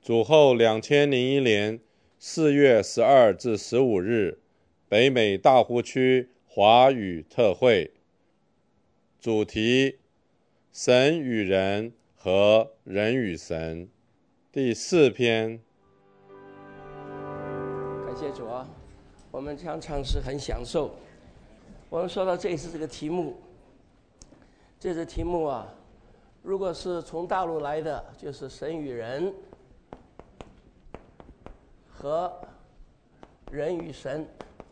主后2001年4月12至15日，北美大湖区华语特会。主题：神与人和人与神。第4篇。 感谢主啊，我们常常是很享受。我们说到这次这个题目，这次题目啊，如果是从大陆来的，就是神与人和人与神；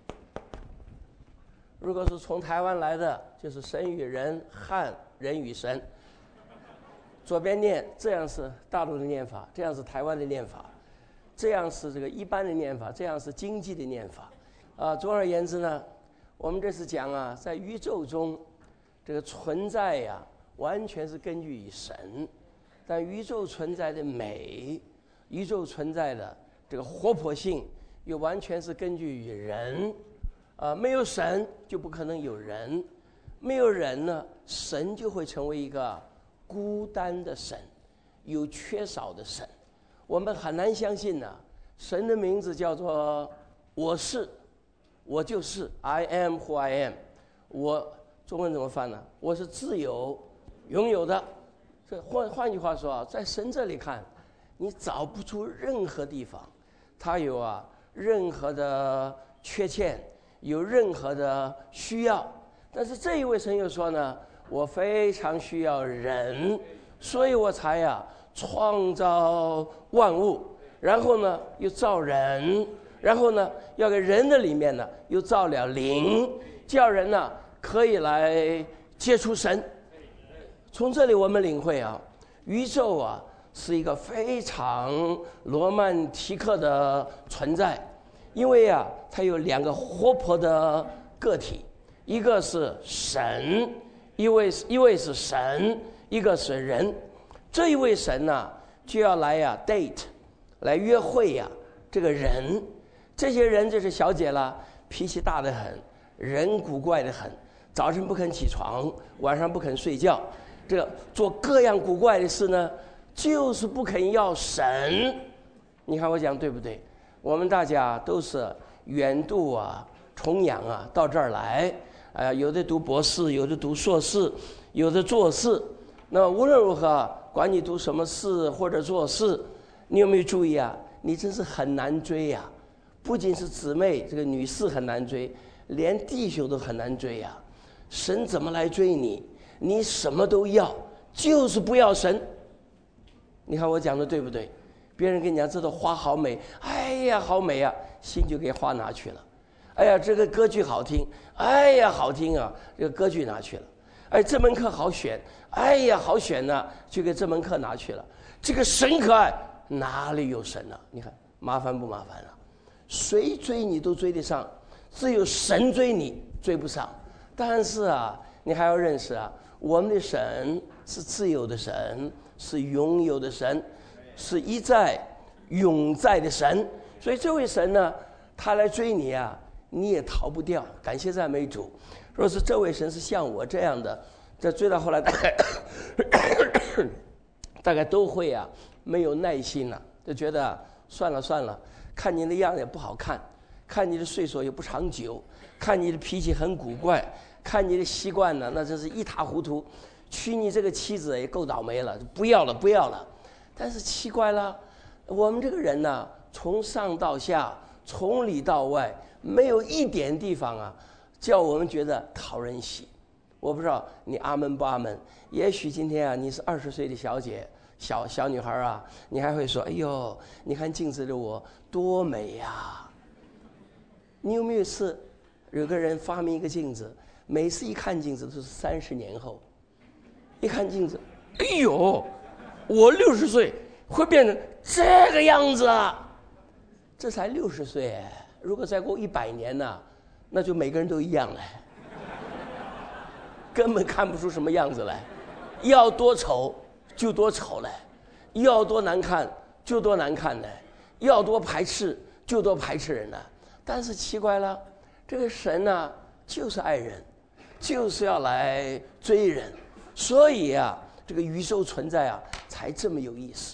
如果是从台湾来的，就是神与人和人与神。左边念，这样是大陆的念法，这样是台湾的念法，这样是这个一般的念法，这样是经济的念法。总而言之呢，我们这次讲啊，在宇宙中这个存在呀，完全是根据于神，但宇宙存在的美，宇宙存在的这个活泼性，又完全是根据于人。没有神就不可能有人，没有人呢，神就会成为一个孤单的神，有缺少的神。我们很难相信呢，神的名字叫做我是，我就是 I am who I am。 我中文怎么翻呢？我是自由拥有的。这换句话说啊，在神这里看，你找不出任何地方他有任何的缺陷，有任何的需要。但是这一位神又说呢，我非常需要人，所以我才创造万物，然后呢又造人，然后呢要给人的里面呢又造了灵，叫人呢可以来接触神。从这里我们领会宇宙是一个非常罗曼蒂克的存在，因为它有两个活泼的个体，一个是神，一位是神，一个是人。这一位神呢，就要来date， 来约会这个人。这些人就是小姐了，脾气大得很，人古怪得很，早晨不肯起床，晚上不肯睡觉，这个做各样古怪的事呢，就是不肯要神。你看我讲对不对？我们大家都是远渡重洋到这儿来，有的读博士，有的读硕士，有的做事。那无论如何，管你读什么事或者做事，你有没有注意你真是很难追不仅是姊妹，这个女士很难追，连弟兄都很难追神怎么来追你？你什么都要，就是不要神。你看我讲的对不对？别人跟你讲这朵花好美，哎呀好美心就给花拿去了。哎呀这个歌剧好听，哎呀好听这个歌剧拿去了。哎这门课好选，哎呀好选就给这门课拿去了。这个神可爱，哪里有神你看麻烦不麻烦谁追你都追得上，只有神追你追不上。但是你还要认识我们的神是自由的神，是拥有的神，是一在永在的神。所以这位神呢，他来追你你也逃不掉。感谢赞美主。若是这位神是像我这样的，这追到后来大概都会没有耐心就觉得算了，看你的样子也不好看，看你的岁数也不长久，看你的脾气很古怪，看你的习惯那真是一塌糊涂，娶你这个妻子也够倒霉了，不要了。但是奇怪了，我们这个人从上到下，从里到外，没有一点地方叫我们觉得讨人喜。我不知道你阿门不阿门。也许今天你是20岁的小姐，小女孩你还会说，哎呦你看镜子的我多美你有没有试有个人发明一个镜子，每次一看镜子都是30年后，一看镜子，哎呦我60岁会变成这个样子这才60岁如果再过100年那就每个人都一样了，根本看不出什么样子来。要多丑就多丑了，要多难看就多难看了，要多排斥就多排斥人了。但是奇怪了，这个神就是爱人，就是要来追人，所以这个宇宙存在才这么有意思。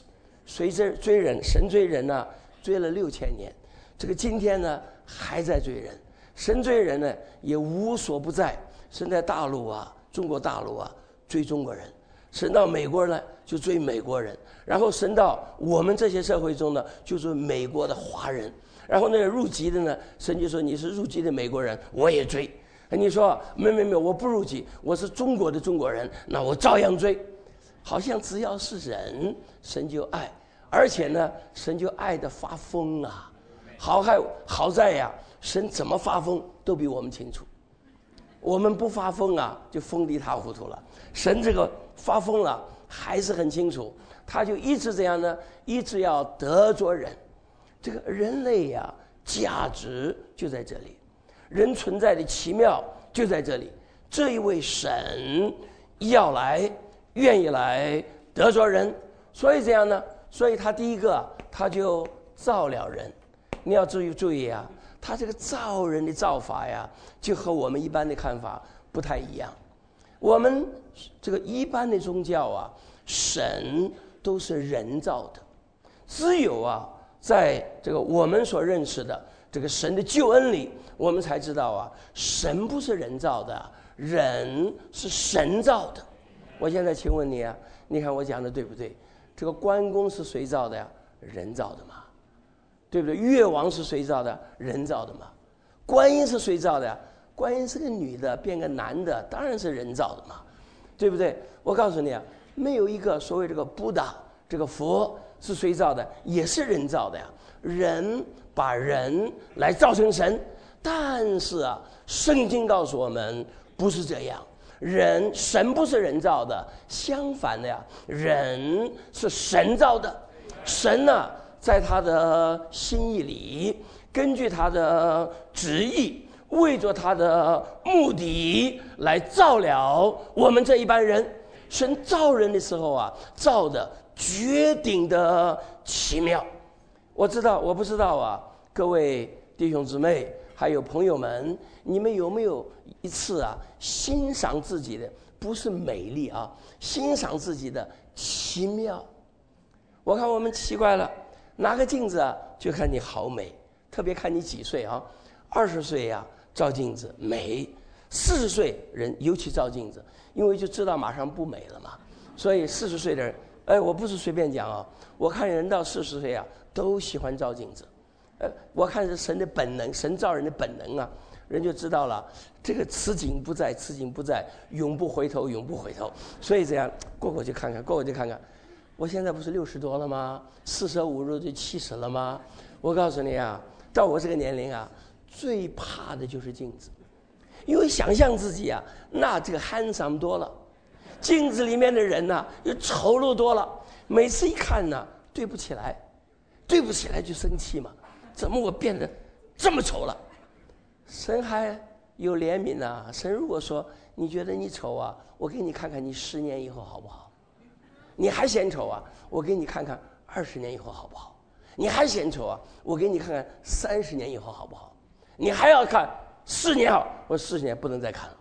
追人，神追人呢，追了6000年，这个今天呢还在追人。神追人呢也无所不在，神在大陆啊，中国大陆啊追中国人，神到美国呢就追美国人，然后神到我们这些社会中呢就追美国的华人，然后那个入籍的呢，神就说你是入籍的美国人，我也追。你说没，我不入籍，我是中国的中国人，那我照样追。好像只要是人，神就爱，而且呢，神就爱得发疯啊！好在呀，神怎么发疯都比我们清楚。我们不发疯啊，就疯得一塌糊涂了。神这个发疯了，还是很清楚，他就一直这样呢，一直要得着人。这个人类呀，价值就在这里，人存在的奇妙就在这里。这一位神要来，愿意来得着人，所以这样呢，所以他第一个他就造了人。你要注意啊，他这个造人的造法呀，就和我们一般的看法不太一样。我们这个一般的宗教啊，神都是人造的，只有啊，在这个我们所认识的这个神的救恩里，我们才知道啊，神不是人造的，人是神造的。我现在请问你啊，你看我讲的对不对？这个关公是谁造的呀？人造的嘛，对不对？越王是谁造的？人造的嘛。观音是谁造的呀？观音是个女的变个男的，当然是人造的嘛，对不对？我告诉你啊，没有一个所谓这个布达这个佛是谁造的，也是人造的呀。人把人来造成神，但是啊，圣经告诉我们不是这样。神不是人造的，相反的呀，人是神造的。神呢，在他的心意里，根据他的旨意，为着他的目的来造了我们这一般人。神造人的时候啊，造的绝顶的奇妙。我不知道啊，各位弟兄姊妹还有朋友们，你们有没有一次啊，欣赏自己的不是美丽啊，欣赏自己的奇妙？我看我们奇怪了，拿个镜子啊，就看你好美，特别看你几岁啊，20岁呀，照镜子美，40岁人尤其照镜子，因为就知道马上不美了嘛，所以40岁的人，我不是随便讲啊，我看人到40岁啊，都喜欢照镜子。我看是神的本能，神造人的本能啊，人就知道了，这个此景不在，此景不在，永不回头，永不回头。所以这样过去看看，过去看看。我现在不是60多了吗？45入就70了吗？我告诉你啊，到我这个年龄啊，最怕的就是镜子，因为想象自己啊，那这个handsome多了，镜子里面的人呢，又丑陋多了。每次一看呢，对不起来就生气嘛。怎么我变得这么丑了？神还有怜悯啊！神如果说你觉得你丑啊，我给你看看你10年以后好不好？你还嫌丑啊？我给你看看20年以后好不好？你还嫌丑啊？我给你看看30年以后好不好？你还要看4年好？我40年不能再看了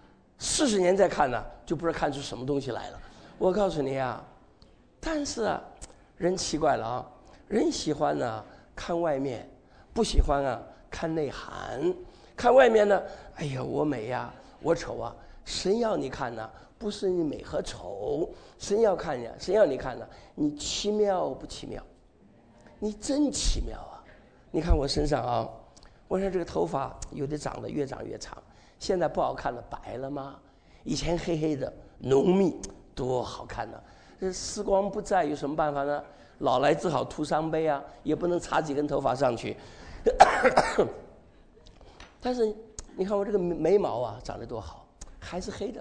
，40年再看呢，就不知道看出什么东西来了。我告诉你啊，但是啊，人奇怪了啊，人喜欢呢看外面，不喜欢啊看内涵。看外面呢，哎呀我美呀，我丑啊。神要你看呢，不是你美和丑，神要你看呢，你奇妙不奇妙？你真奇妙啊！你看我身上啊，我说这个头发有的长得越长越长，现在不好看了，白了吗？以前黑黑的浓密，多好看呢！这时光不再，有什么办法呢？老来只好涂伤悲啊，也不能插几根头发上去。但是你看我这个眉毛啊，长得多好，还是黑的。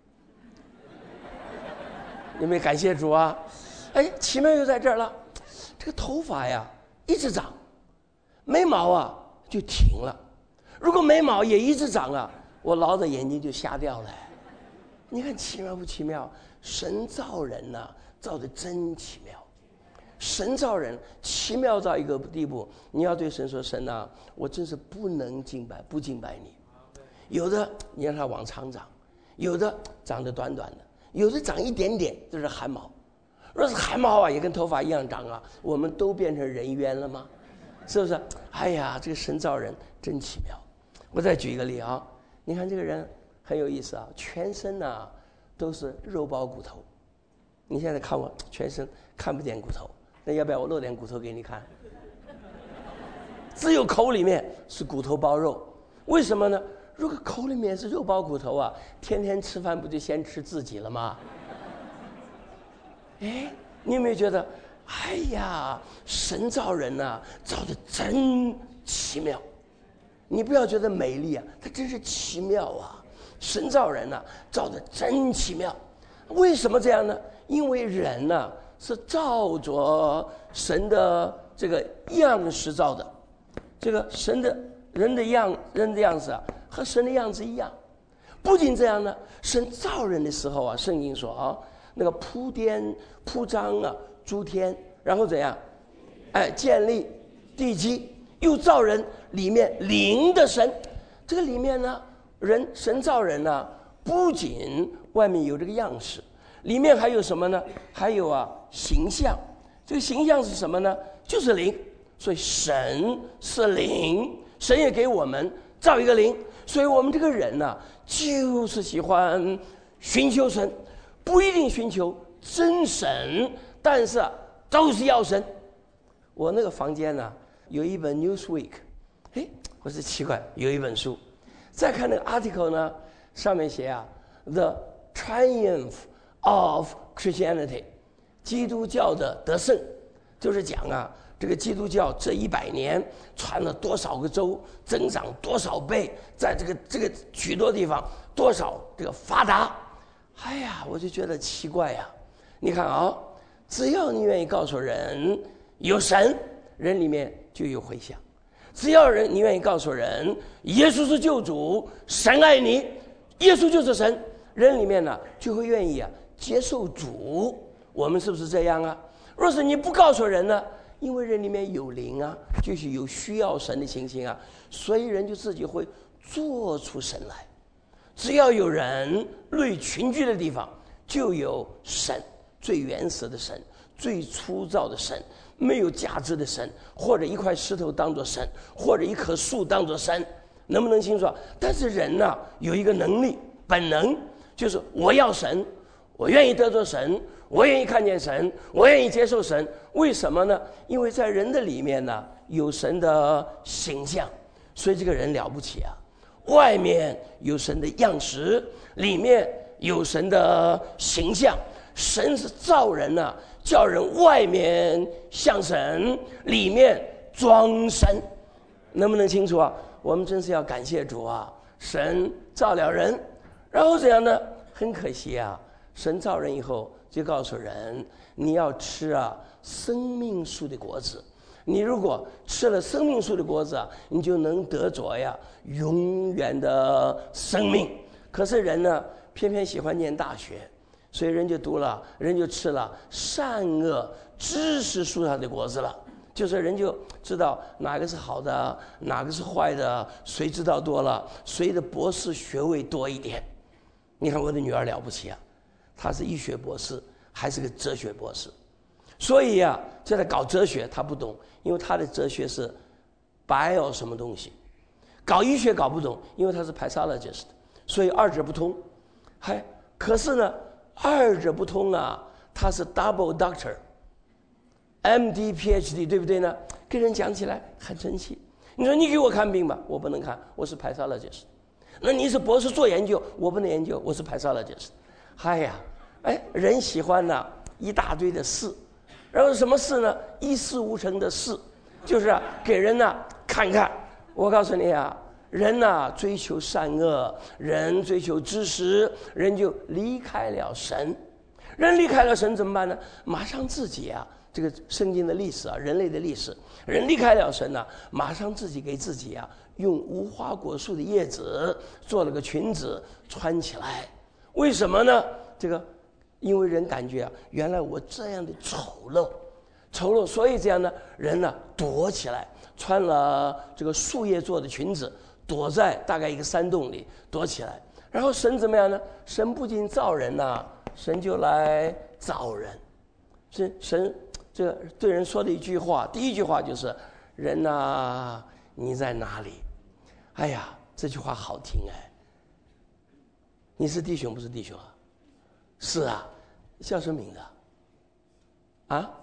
有没有感谢主啊？奇妙就在这儿了。这个头发呀一直长，眉毛啊就停了。如果眉毛也一直长啊，我老的眼睛就瞎掉了。你看奇妙不奇妙？神造人呢，造的真奇妙。神造人奇妙到一个地步，你要对神说：神啊，我真是不能敬拜，不敬拜你。有的你让它往长长，有的长得短短的，有的长一点点，这是汗毛。 若是汗毛啊也跟头发一样长啊，我们都变成人猿了吗？是不是？哎呀，这个神造人真奇妙。我再举一个例啊，你看这个人很有意思啊，全身呢都是肉包骨头。你现在看我全身看不见骨头，那要不要我露点骨头给你看？只有口里面是骨头包肉，为什么呢？如果口里面是肉包骨头啊，天天吃饭不就先吃自己了吗？哎，你有没有觉得，哎呀，神造人呐，造的真奇妙。你不要觉得美丽啊，它真是奇妙啊。神造人呐，造的真奇妙。为什么这样呢？因为人呐是照着神的这个样式造的，这个人的样子啊，和神的样子一样。不仅这样呢，神造人的时候啊，圣经说啊，那个铺天铺张啊，诸天，然后怎样？建立地基，又造人里面灵的神。这个里面呢，神造人呢，不仅外面有这个样式，里面还有什么呢？还有啊形象。这个形象是什么呢？就是灵。所以神是灵，神也给我们造一个灵。所以我们这个人呢，就是喜欢寻求神，不一定寻求真神，但是都是要神。我那个房间呢，有一本 Newsweek， 我是奇怪，有一本书。再看那个 article 呢，上面写啊 ，The Triumph of Christianity， 基督教的得胜，就是讲啊，这个基督教这100年传了多少个州，增长多少倍，在这个许多地方多少这个发达。哎呀，我就觉得奇怪呀。你看啊，只要你愿意告诉人有神，人里面就有回响；只要你愿意告诉人耶稣是救主，神爱你，耶稣就是神，人里面呢就会愿意啊接受主。我们是不是这样啊？若是你不告诉人呢，因为人里面有灵啊，就是有需要神的情形啊，所以人就自己会做出神来。只要有人类群居的地方，就有神，最原始的神，最粗糙的神，没有价值的神，或者一块石头当作神，或者一棵树当作神，能不能清楚？但是人呢，有一个能力本能，就是我要神，我愿意得着神，我愿意看见神，我愿意接受神。为什么呢？因为在人的里面呢，有神的形象，所以这个人了不起啊。外面有神的样式，里面有神的形象。神是造人啊，叫人外面像神，里面装神。能不能清楚啊？我们真是要感谢主啊！神造了人，然后怎样呢？很可惜啊，神造人以后就告诉人，你要吃啊生命树的果子。你如果吃了生命树的果子啊，你就能得着呀永远的生命。可是人呢，偏偏喜欢念大学，所以人就吃了善恶知识树上的果子了。就是人就知道哪个是好的，哪个是坏的，谁知道多了，谁的博士学位多一点。你看我的女儿了不起啊，她是医学博士，还是个哲学博士。所以啊，就在搞哲学，她不懂，因为她的哲学是 bio 什么东西，搞医学搞不懂，因为她是 pathologist， 所以二者不通。可是呢，二者不通啊，她是 double doctor。MD、PhD 对不对呢？跟人讲起来很生气。你说你给我看病吧，我不能看，我是 pathologist。那你是博士做研究，我不能研究，我是 pathologist。人喜欢呢一大堆的事，然后什么事呢？一事无成的事，就是给人呢看看。我告诉你啊，人呢追求善恶，人追求知识，人就离开了神。人离开了神怎么办呢？马上自己啊。这个圣经的历史啊，人类的历史，人离开了神呢，马上自己给自己啊，用无花果树的叶子做了个裙子穿起来。为什么呢？因为人感觉啊，原来我这样的丑陋，所以这样呢，人呢躲起来，穿了这个树叶做的裙子，躲在大概一个山洞里躲起来。然后神怎么样呢？神不仅造人呐，神就来造人。 神这个对人说的一句话，第一句话就是人啊，你在哪里？哎呀，这句话好听哎。你是弟兄不是弟兄啊？是啊，叫什么名字啊？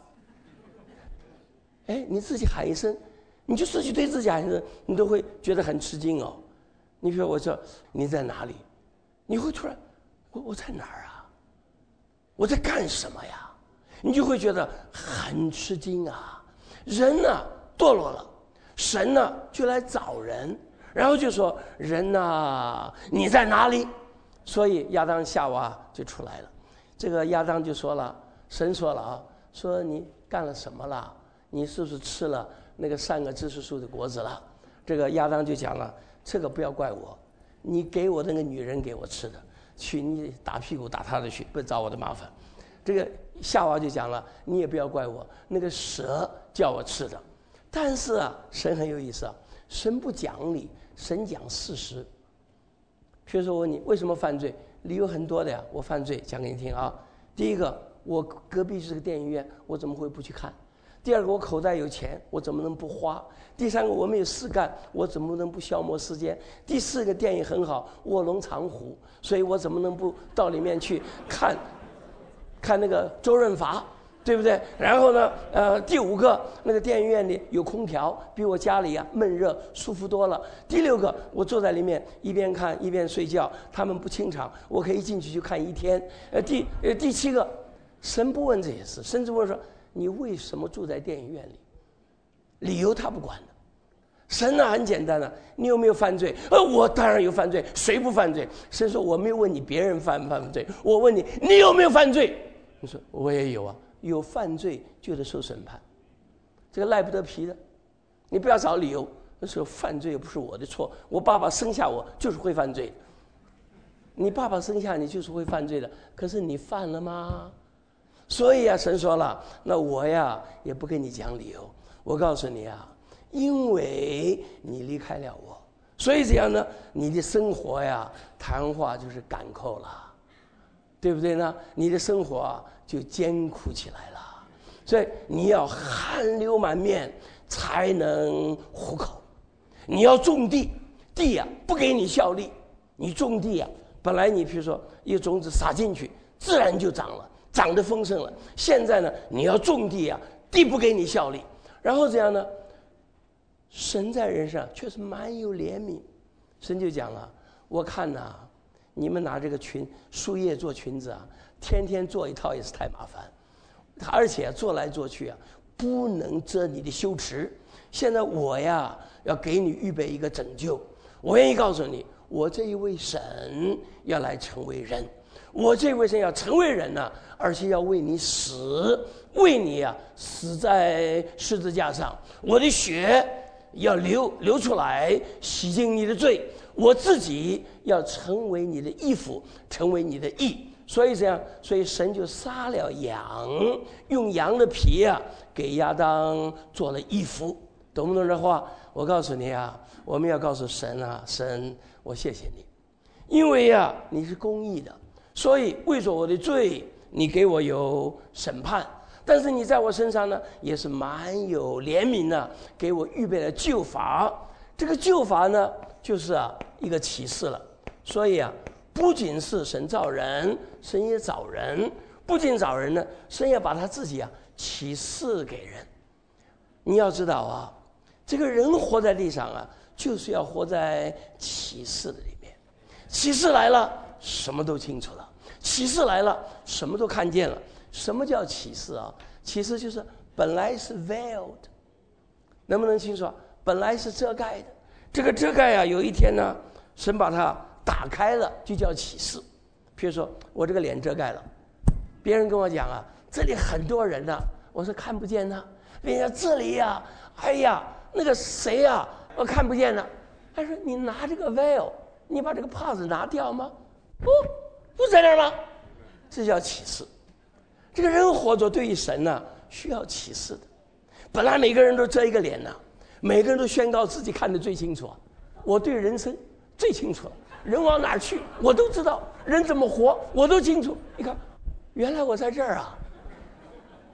哎，你自己喊一声，你就自己对自己喊一声，你都会觉得很吃惊哦。你比如我说你在哪里，你会突然我在哪儿啊？我在干什么呀？你就会觉得很吃惊啊。人呢堕落了，神呢就来找人，然后就说人啊，你在哪里？所以亚当夏娃就出来了。这个亚当就说了，神说了啊，说你干了什么了？你是不是吃了那个善恶知识树的果子了？这个亚当就讲了，这个不要怪我，你给我那个女人给我吃的，去你打屁股打她的去，不找我的麻烦。这个夏娃就讲了，你也不要怪我，那个蛇叫我吃的。但是啊，神很有意思啊，神不讲理，神讲事实。比如说我问你为什么犯罪，理由很多的呀。我犯罪讲给你听啊。第一个，我隔壁是个电影院，我怎么会不去看？第二个，我口袋有钱，我怎么能不花？第三个，我没有事干，我怎么能不消磨时间？第四个，电影很好，卧龙藏虎，所以我怎么能不到里面去看那个周润发，对不对？然后呢，第五个，那个电影院里有空调，比我家里啊闷热舒服多了。第六个，我坐在里面一边看一边睡觉，他们不清场，我可以进去就看一天。第七个，神不问这些事，甚至问说你为什么住在电影院里？理由他不管的。神呢很简单的，你有没有犯罪？我当然有犯罪，谁不犯罪？神说我没有问你别人犯不犯罪，我问你你有没有犯罪？你说我也有啊，有犯罪就得受审判，这个赖不得皮的。你不要找理由，那时候犯罪也不是我的错，我爸爸生下我就是会犯罪的。你爸爸生下你就是会犯罪的，可是你犯了吗？所以啊，神说了，那我呀也不跟你讲理由，我告诉你啊，因为你离开了我，所以这样呢，你的生活呀，谈话就是赶扣了，对不对呢？你的生活啊就艰苦起来了，所以你要汗流满面才能糊口。你要种地，地呀不给你效力，你种地呀，本来你比如说一个种子撒进去，自然就长了，长得丰盛了。现在呢，你要种地呀，地不给你效力，然后这样呢，神在人上确实蛮有怜悯。神就讲了，我看呐，你们拿这个树叶做裙子啊，天天做一套也是太麻烦，而且做来做去啊，不能遮你的羞耻。现在我呀，要给你预备一个拯救，我愿意告诉你，我这一位神要来成为人，我这位神要成为人呢，而且要为你死，为你啊死在十字架上，我的血要流出来，洗净你的罪，我自己要成为你的义父，成为你的义。所以这样，所以神就杀了羊，用羊的皮啊给亚当做了衣服，懂不懂这话？我告诉你啊，我们要告诉神啊，神，我谢谢你，因为啊你是公义的，所以为着我的罪，你给我有审判，但是你在我身上呢也是蛮有怜悯的，给我预备了救法。这个救法呢就是一个启示了。所以啊，不仅是神造人，神也找人，不仅找人呢，神也把他自己启示给人。你要知道啊，这个人活在地上啊，就是要活在启示的里面。启示来了，什么都清楚了；启示来了，什么都看见了。什么叫启示啊？启示就是本来是 veiled， 能不能清楚？本来是遮盖的，这个遮盖有一天呢，神把它打开了，就叫启示。比如说我这个脸遮盖了，别人跟我讲这里很多人呢，我说看不见呢。别人这里哎呀，那个谁我看不见呢。他说你拿这个 veil， 你把这个帕子拿掉吗？不在那儿吗？这叫启示。这个人活着对于神呢需要启示的。本来每个人都遮一个脸呢，每个人都宣告自己看得最清楚，我对人生最清楚了，人往哪儿去我都知道，人怎么活我都清楚。你看，原来我在这儿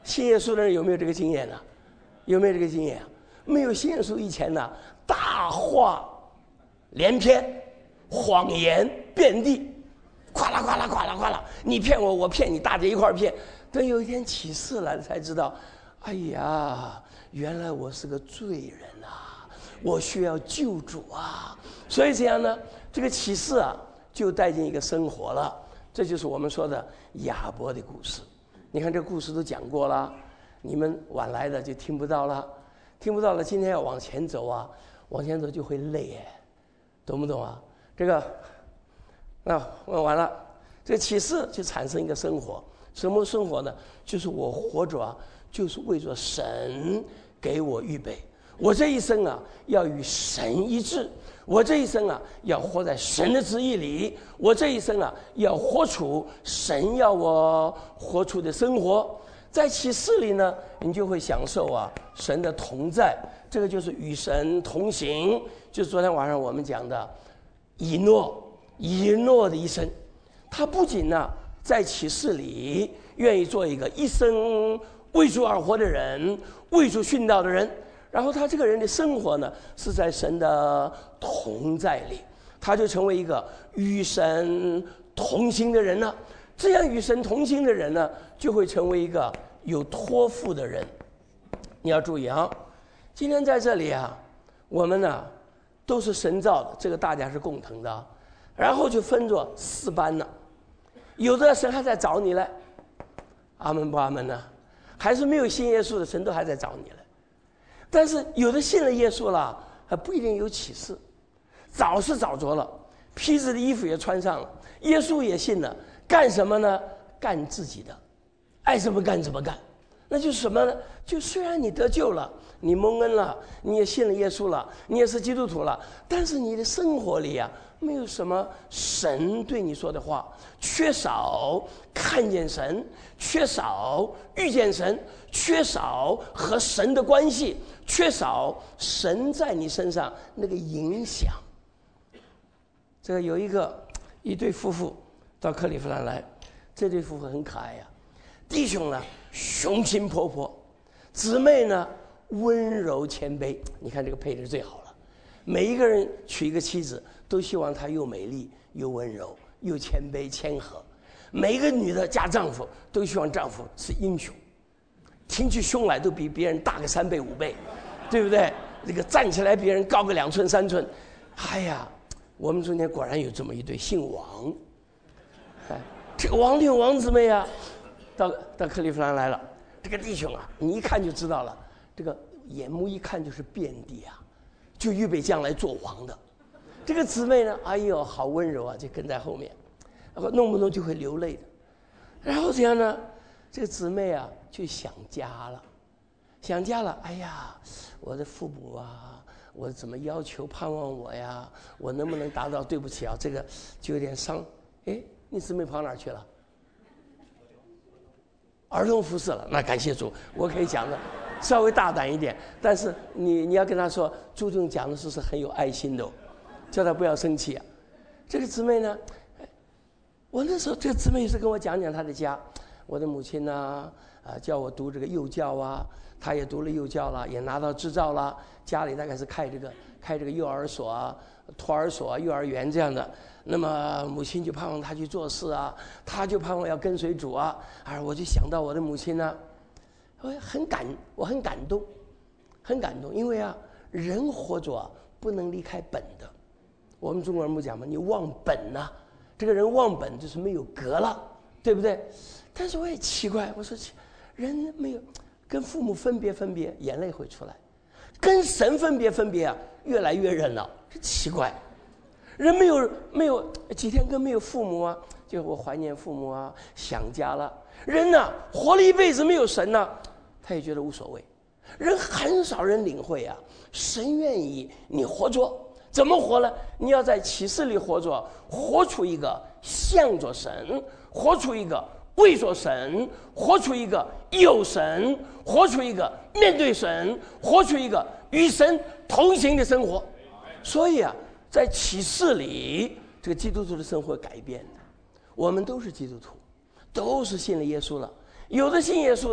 信耶稣的人有没有这个经验呢？有没有这个经验啊？没有信耶稣以前呢，大话连篇，谎言遍地，哗啦哗啦哗啦哗啦，你骗我，我骗你，大家一块儿骗。等有一天启示来了，才知道，哎呀，原来我是个罪人啊，我需要救主啊。所以这样呢，这个启示啊，就带进一个生活了。这就是我们说的亚伯的故事。你看这故事都讲过了，你们晚来的就听不到了，听不到了。今天要往前走啊，往前走就会累哎，懂不懂啊？这个，那问完了，这个启示就产生一个生活，什么生活呢？就是我活着啊，就是为着神给我预备。我这一生啊，要与神一致。我这一生啊，要活在神的旨意里。我这一生啊，要活出神要我活出的生活。在启示里呢，你就会享受啊神的同在。这个就是与神同行，就是昨天晚上我们讲的以诺的一生。他不仅呢在启示里愿意做一个一生为主而活的人，为主殉道的人。然后他这个人的生活呢，是在神的同在里，他就成为一个与神同行的人了。这样与神同行的人呢，就会成为一个有托付的人。你要注意啊，今天在这里啊，我们呢都是神造的，这个大家是共同的。然后就分作4班了，有的神还在找你嘞，阿门不阿门呢？还是没有信耶稣的神都还在找你嘞。但是有的信了耶稣了，还不一定有启示，早是找着了，披着的衣服也穿上了，耶稣也信了，干什么呢？干自己的，爱怎么干怎么干。那就是什么呢？就虽然你得救了，你蒙恩了，你也信了耶稣了，你也是基督徒了，但是你的生活里啊，没有什么神对你说的话，缺少看见神，缺少遇见神，缺少和神的关系，缺少神在你身上那个影响。这个有一对夫妇到克利夫兰来，这对夫妇很可爱呀，弟兄呢雄心勃勃，姊妹呢温柔谦卑。你看这个配置最好了，每一个人娶一个妻子都希望她又美丽又温柔又谦卑谦和。每一个女的嫁丈夫都希望丈夫是英雄，挺起胸来都比别人大个3倍5倍，对不对？这个站起来比人高个2寸3寸。哎呀，我们中间果然有这么一对姓王，哎，这个王六王姊妹啊，到克利夫兰来了。这个弟兄啊，你一看就知道了，这个眼目一看就是遍地啊，就预备将来做王的。这个姊妹呢，哎呦，好温柔啊，就跟在后面，然后弄不弄就会流泪的。然后这样呢，这个姊妹啊就想家了，想家了。哎呀，我的父母啊，我怎么要求盼望我呀？我能不能达到？对不起啊，这个就有点伤。哎，你姊妹跑哪儿去了？儿童服侍了，那感谢主，我可以讲的稍微大胆一点。但是你要跟他说，朱总讲的是很有爱心的哦，叫他不要生气啊。这个姊妹呢，我那时候这个姊妹是跟我讲她的家，我的母亲呢，叫我读这个幼教啊，她也读了幼教了，也拿到执照了，家里大概是开这个幼儿所啊、托儿所啊、幼儿园这样的。那么母亲就盼望他去做事啊，他就盼望要跟随主啊。我就想到我的母亲呢，我很感动，很感动，因为啊，人活着啊不能离开本的。我们中国人不讲嘛，你忘本呐，这个人忘本就是没有格了，对不对？但是我也奇怪，我说人没有跟父母分别，眼泪会出来；跟神分别啊，越来越热闹，这奇怪。人没有几天跟没有父母啊，就我怀念父母啊，想家了。人呢，活了一辈子没有神呢，他也觉得无所谓。人很少人领会啊，神愿意你活着，怎么活呢？你要在启示里活着，活出一个向着神，活出一个为着神，活出一个有神，活出一个面对神，活出一个与神同行的生活。所以啊，在启示里，这个基督徒的生活改变的。我们都是基督徒，都是信了耶稣了。有的信耶稣的呀，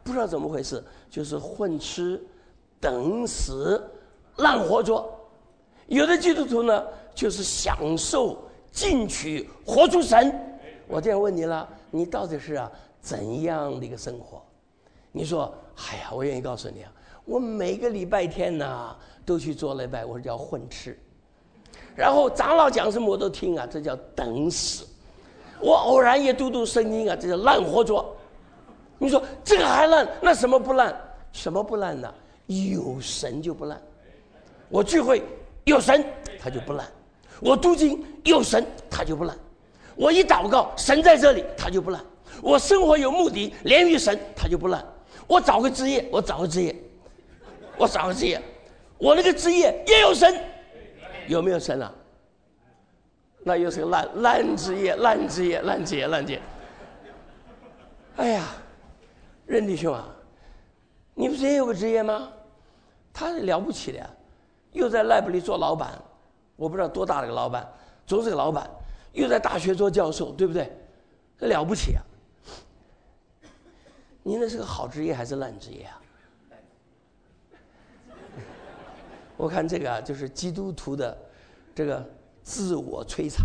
不知道怎么回事，就是混吃等死烂活着。有的基督徒呢，就是享受进取活出神。我这样问你了，你到底是怎样的一个生活？你说，哎呀，我愿意告诉你我每个礼拜天呢都去做礼拜，我说叫混吃。然后长老讲什么我都听这叫等死。我偶然也读读圣经这叫烂活着。你说这个还烂，那什么不烂？什么不烂呢？有神就不烂。我聚会有神，他就不烂；我读经有神，他就不烂；我一祷告，神在这里，他就不烂；我生活有目的，连于神，他就不烂。我找个职业，我找个职业，我那个职业也有神，有没有神啊？那又是个烂职业。哎呀，任弟兄你不是也有个职业吗？他是了不起的又在 lab 里做老板，我不知道多大的个老板，总是个老板，又在大学做教授，对不对？这了不起你那是个好职业还是烂职业我看这个就是基督徒的这个自我摧残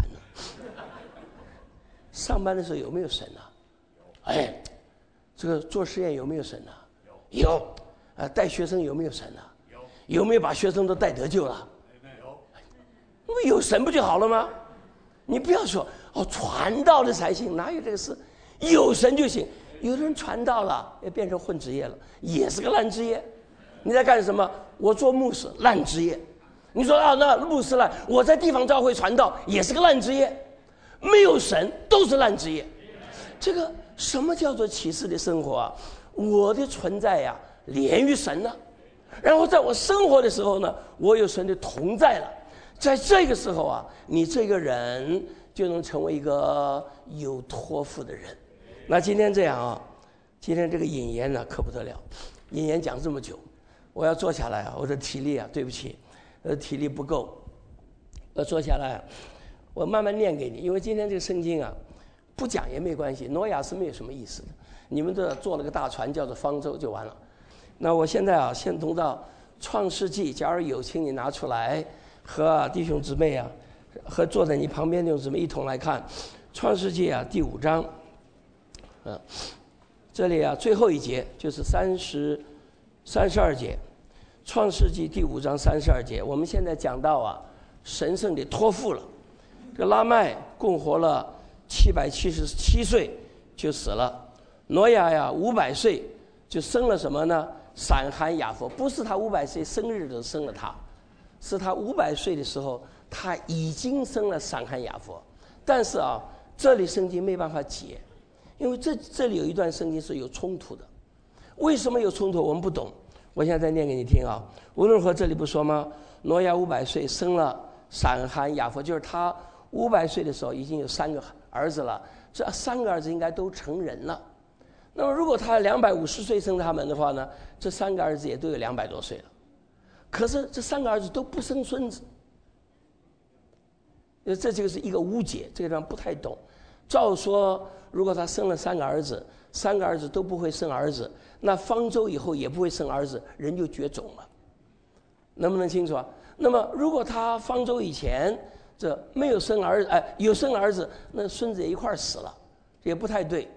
上班的时候有没有神这个做实验有没有神有带学生有没有神有没有把学生都带得救了？有神不就好了吗？你不要说传道的才行，哪有这个事？有神就行。有的人传道了也变成混职业了，也是个烂职业。你在干什么？我做牧师，烂职业。你说那牧师烂，我在地方教会传道也是个烂职业。没有神都是烂职业。这个什么叫做启示的生活我的存在连于神呢，然后在我生活的时候呢，我有神的同在了。在这个时候你这个人就能成为一个有托付的人。那今天这样今天这个引言呢可不得了，引言讲这么久，我要坐下来我的体力对不起，体力不够，我坐下来我慢慢念给你。因为今天这个圣经不讲也没关系，挪亚是没有什么意思的，你们都做了个大船叫做方舟就完了。那我现在先读到创世纪，假如有请你拿出来和弟兄姊妹和坐在你旁边的弟兄姊妹一同来看创世纪第5章这里最后一节就是32节，创世纪第5章32节。我们现在讲到神圣的托付了。这个拉麦共活了777岁就死了，挪亚500岁就生了什么呢？闪含雅弗。不是他500岁生日的生了他，是他500岁的时候他已经生了闪含雅弗。但是这里圣经没办法解，因为这里有一段圣经是有冲突的。为什么有冲突我们不懂，我现在再念给你听无论如何这里不说吗？挪亚500岁生了闪含雅弗，就是他500岁的时候已经有3个儿子了，这3个儿子应该都成人了。那么如果他250岁生他们的话呢，这3个儿子也都有200多岁了。可是这3个儿子都不生孙子，这就是一个误解，这个地方不太懂。照说如果他生了3个儿子，3个儿子都不会生儿子，那方舟以后也不会生儿子，人就绝种了。能不能清楚那么如果他方舟以前这没有生儿子有生儿子，那孙子也一块死了，也不太对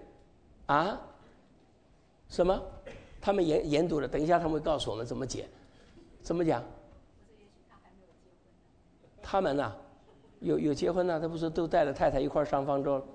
什么？他们研读了，等一下他们会告诉我们怎么解，怎么讲？他们有结婚他不是都带着太太一块上方舟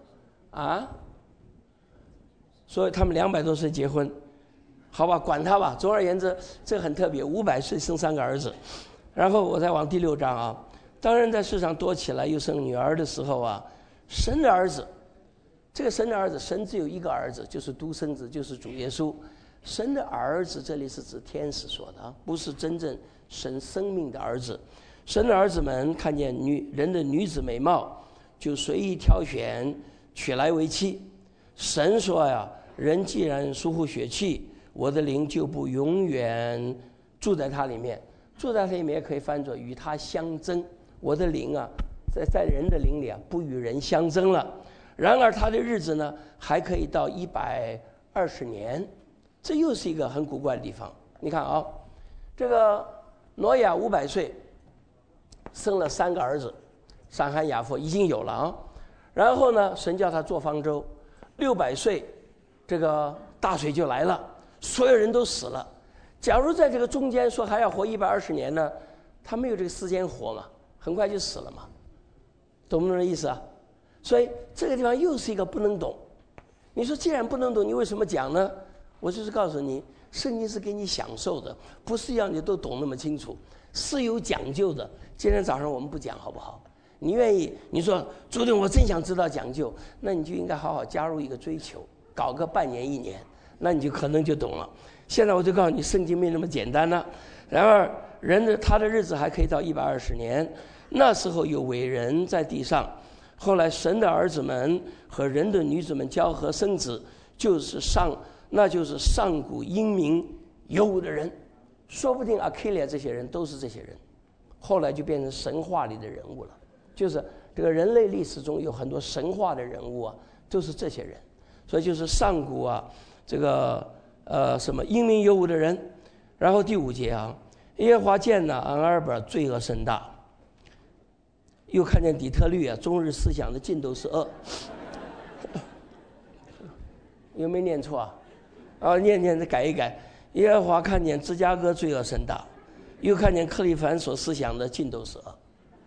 所以他们200多岁结婚，好吧，管他吧。总而言之，这很特别，500岁生3个儿子。然后我再往第6章当人在世上多起来又生女儿的时候神的儿子，这个神的儿子，神只有一个儿子，就是独生子，就是主耶稣。神的儿子这里是指天使说的不是真正神生命的儿子。神的儿子们看见人的女子美貌，就随意挑选娶来为妻。神说人既然疏忽血气，我的灵就不永远住在他里面。住在他里面也可以翻作与他相争。我的灵在人的灵里不与人相争了。然而他的日子呢还可以到120年， 这又是一个很古怪的地方。你看啊，这个挪亚500岁生了3个儿子，闪含雅弗已经有了啊。然后呢，神叫他做方舟，600岁这个大水就来了，所有人都死了。假如在这个中间说还要活120年呢，他没有这个时间活嘛，很快就死了嘛，懂不懂这意思啊？所以这个地方又是一个不能懂。你说既然不能懂，你为什么讲呢？我就是告诉你，圣经是给你享受的，不是要你都懂那么清楚，是有讲究的。今天早上我们不讲好不好？你愿意，你说朱董我真想知道讲究，那你就应该好好加入一个追求，搞个半年1年，那你就可能就懂了。现在我就告诉你，圣经没那么简单了。然而他的日子还可以到120年，那时候有伟人在地上。后来神的儿子们和人的女子们交合生子，那就是上古英明有武的人，说不定阿基列这些人都是这些人，后来就变成神话里的人物了。就是这个人类历史中有很多神话的人物啊，都是这些人。所以就是上古啊，这个什么英明有武的人。然后第5节啊，耶和华见了安尔伯罪恶甚大，又看见底特律啊，终日思想的尽都是恶。有没有念错啊？念再改一改。耶和华看见芝加哥罪恶甚大，又看见克利凡所思想的尽都是恶。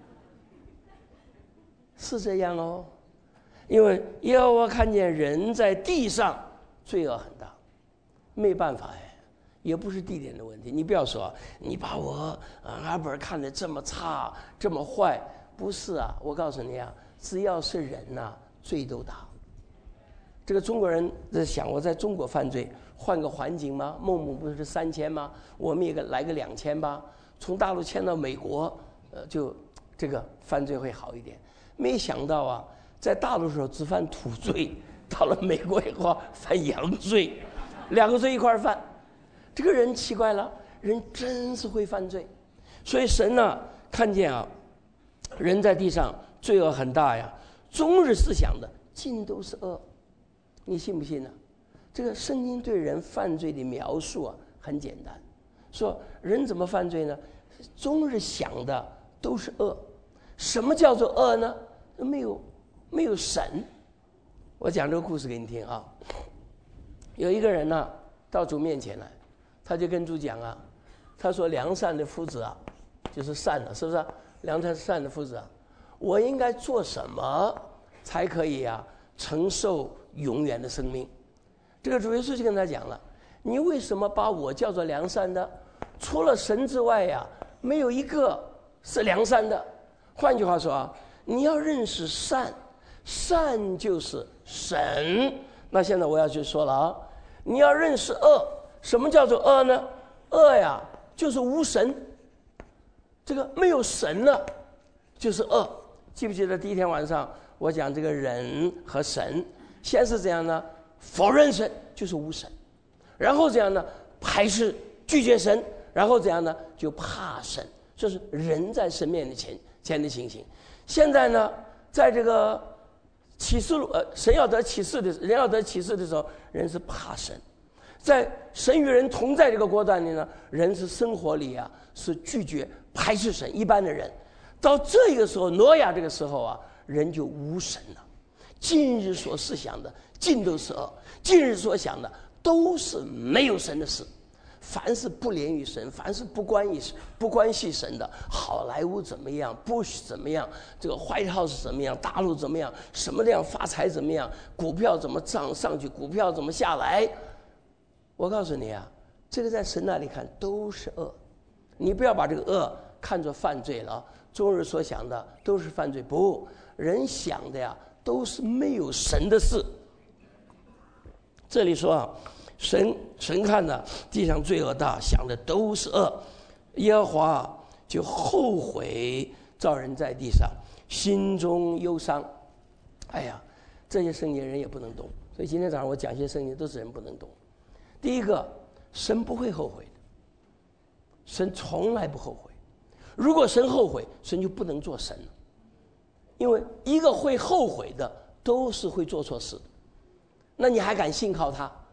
是这样哦，因为耶和华看见人在地上罪恶很大，没办法哎，也不是地点的问题。你不要说你把我阿伯看得这么差这么坏，不是啊，我告诉你啊，只要是人呐，罪都大。这个中国人在想，我在中国犯罪，换个环境吗？孟母不是3000吗？我们也来个2000吧。从大陆迁到美国，就这个犯罪会好一点。没想到啊，在大陆的时候只犯土罪，到了美国以后犯洋罪，2个罪一块犯。这个人奇怪了，人真是会犯罪。所以神呢，看见啊，人在地上罪恶很大呀，终日思想的尽都是恶。你信不信呢？这个圣经对人犯罪的描述啊，很简单，说人怎么犯罪呢？终日想的都是恶。什么叫做恶呢？没有神。我讲这个故事给你听啊。有一个人呢，到主面前来，他就跟主讲啊，他说良善的夫子啊，就是善的，是不是？良善的夫子啊，我应该做什么才可以啊承受永远的生命？这个主耶稣就跟他讲了，你为什么把我叫做良善的？除了神之外呀，没有一个是良善的。换句话说啊，你要认识善，善就是神。那现在我要去说了啊，你要认识恶。什么叫做恶呢？恶呀，就是无神。这个没有神了，就是恶。记不记得第一天晚上我讲这个人和神，先是这样呢，否认神就是无神，然后这样呢，排斥拒绝神，然后这样呢，就怕神，这是人在神面前的情形。现在呢，在这个启示录，神要得启示的，人要得启示的时候，人是怕神。在神与人同在这个国段里呢，人是生活里啊是拒绝排斥神，一般的人。到这个时候，挪亚这个时候啊，人就无神了。今日所思想的尽都是恶，今日所想的都是没有神的事。凡是不连于神，凡是不关系神的，好莱坞怎么样， Bush 怎么样，这个 White House 怎么样，大陆怎么样，什么样发财怎么样，股票怎么上去，股票怎么下来，我告诉你啊，这个在神那里看都是恶。你不要把这个恶看作犯罪了，终日所想的都是犯罪。不，人想的呀都是没有神的事。这里说啊，神看呢，地上罪恶大，想的都是恶。耶和华就后悔造人在地上，心中忧伤。哎呀，这些圣经人也不能懂，所以今天早上我讲些圣经都是人不能懂。第一个，神不会后悔的，神从来不后悔。如果神后悔，神就不能做神了。因为一个会后悔的都是会做错事的，那你还敢信靠他？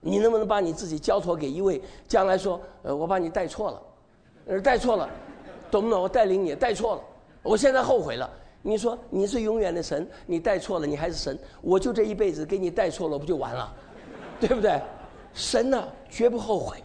你能不能把你自己交托给一位将来说，我把你带错了，带错了，懂不懂？我带领你带错了，我现在后悔了。你说你是永远的神，你带错了，你还是神，我就这一辈子给你带错了，不就完了，对不对？神呢，绝不后悔，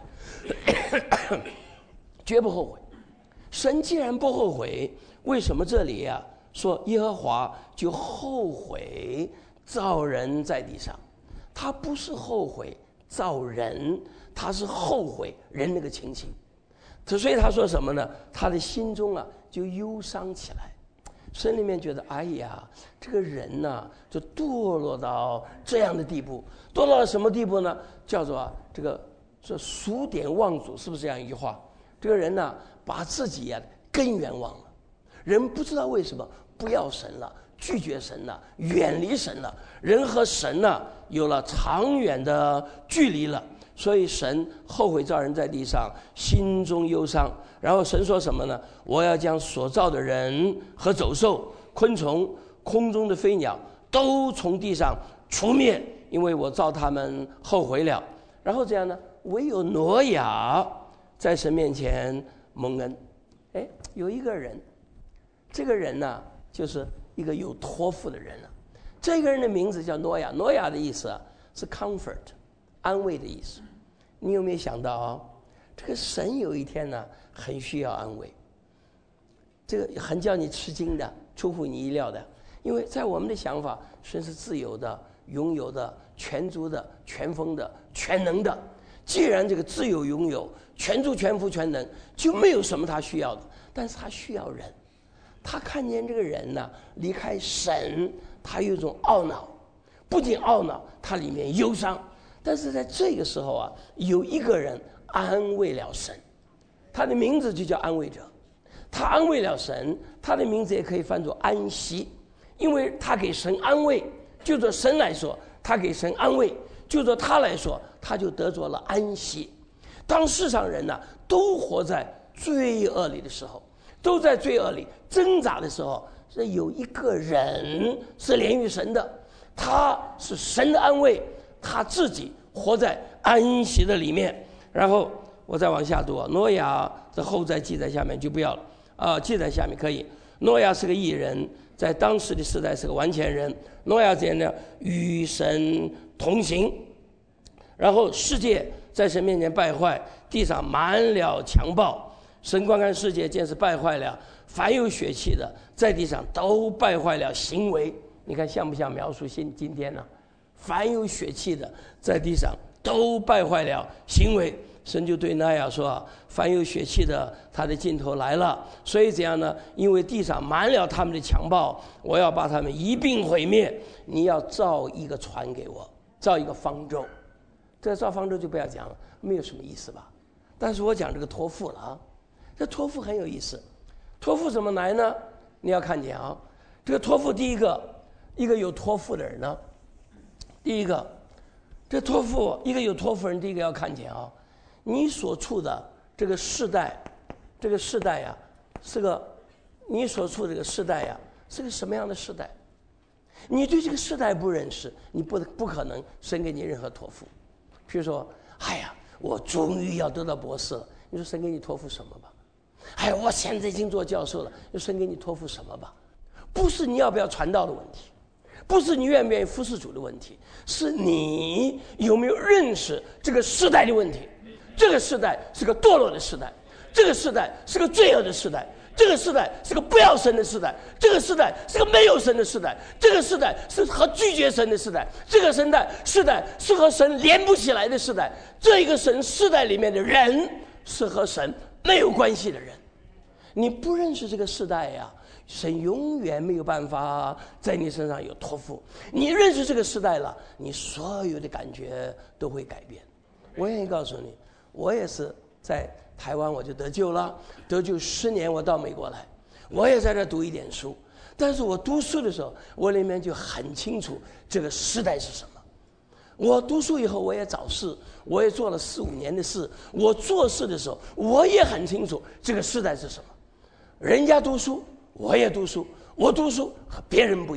绝不后悔。神既然不后悔，为什么这里啊说耶和华就后悔造人在地上？他不是后悔造人，他是后悔人那个情形。所以他说什么呢？他的心中啊就忧伤起来，心里面觉得哎呀，这个人呢就堕落到这样的地步，堕落到什么地步呢？叫做这个说数典忘祖，是不是这样一句话？这个人呢把自己呀根源忘了，人不知道为什么不要神了，拒绝神了，远离神了，人和神呢有了长远的距离了。所以神后悔造人在地上，心中忧伤。然后神说什么呢？我要将所造的人和走兽、昆虫、空中的飞鸟都从地上除灭，因为我造他们后悔了。然后这样呢，唯有挪亚在神面前蒙恩。有一个人，这个人呢就是一个有托付的人了。这个人的名字叫挪亚，挪亚的意思是 comfort， 安慰的意思。你有没有想到这个神有一天呢很需要安慰，这个很叫你吃惊的，出乎你意料的。因为在我们的想法，神是自由的、拥有的、全足的、全丰的、全能的。既然这个自由拥有、全足全福全能，就没有什么他需要的。但是他需要人，他看见这个人呢离开神，他有一种懊恼，不仅懊恼，他里面忧伤。但是在这个时候有一个人安慰了神，他的名字就叫安慰者。他安慰了神，他的名字也可以翻作安息，因为他给神安慰，就做神来说，他给神安慰，就做他来说，他就得着了安息。当世上人都活在罪恶里的时候，都在罪恶里挣扎的时候，是有一个人是连于神的，他是神的安慰，他自己活在安息的里面。然后我再往下读，挪亚的后再记在下面就不要了记在下面可以。挪亚是个义人，在当时的时代是个完全人。挪亚这样的与神同行，然后世界在神面前败坏，地上满了强暴。神观看世界，见是败坏了，凡有血气的在地上都败坏了行为。你看像不像描述今天呢？凡有血气的在地上都败坏了行为。神就对挪亚说，凡有血气的他的尽头来了。所以怎样呢？因为地上满了他们的强暴，我要把他们一并毁灭。你要造一个船给我，造一个方舟。这造方舟就不要讲了，没有什么意思吧。但是我讲这个托付了这托付很有意思。托付怎么来呢？你要看见这个托付，第一个有托付的人呢，第一个这托付，一个有托付人，第一个要看见你所处的这个世代，这个世代是个你所处的这个世代是个什么样的世代？你对这个世代不认识，你不可能神给你任何托付。比如说，我终于要得到博士了，你说神给你托付什么吧？我现在已经做教授了，你说神给你托付什么吧？不是你要不要传道的问题，不是你愿不愿意服侍主的问题，是你有没有认识这个时代的问题。这个时代是个堕落的时代，这个时代是个罪恶的时代，这个时代是个不要神的时代，这个时代是个没有神的时代，这个时代是和拒绝神的时代，这个时代是和神连不起来的时代。这一个神时代里面的人是和神没有关系的人。你不认识这个时代神永远没有办法在你身上有托付。你认识这个时代了，你所有的感觉都会改变。我愿意告诉你，我也是在台湾我就得救了，得救10年我到美国来，我也在这读一点书。但是我读书的时候，我里面就很清楚这个时代是什么。我读书以后我也找事，我也做了4、5年的事。我做事的时候我也很清楚这个时代是什么。人家读书我也读书，我读书和别人不一样。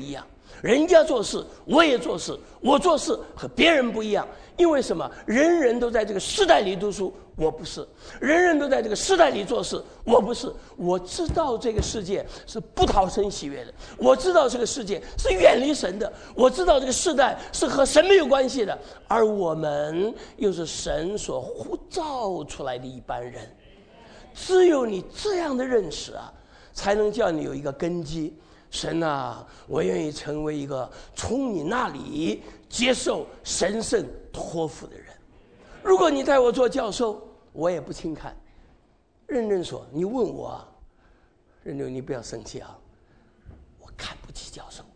人家做事，我也做事，我做事和别人不一样。因为什么？人人都在这个时代里读书，我不是；人人都在这个时代里做事，我不是。我知道这个世界是不讨神喜悦的，我知道这个世界是远离神的，我知道这个世代是和神没有关系的，而我们又是神所呼召出来的一般人。只有你这样的认识啊，才能叫你有一个根基。神啊，我愿意成为一个从你那里接受神圣托付的人。如果你带我做教授，我也不轻看。认真说，你问我啊，认真，你不要生气啊，我看不起教授。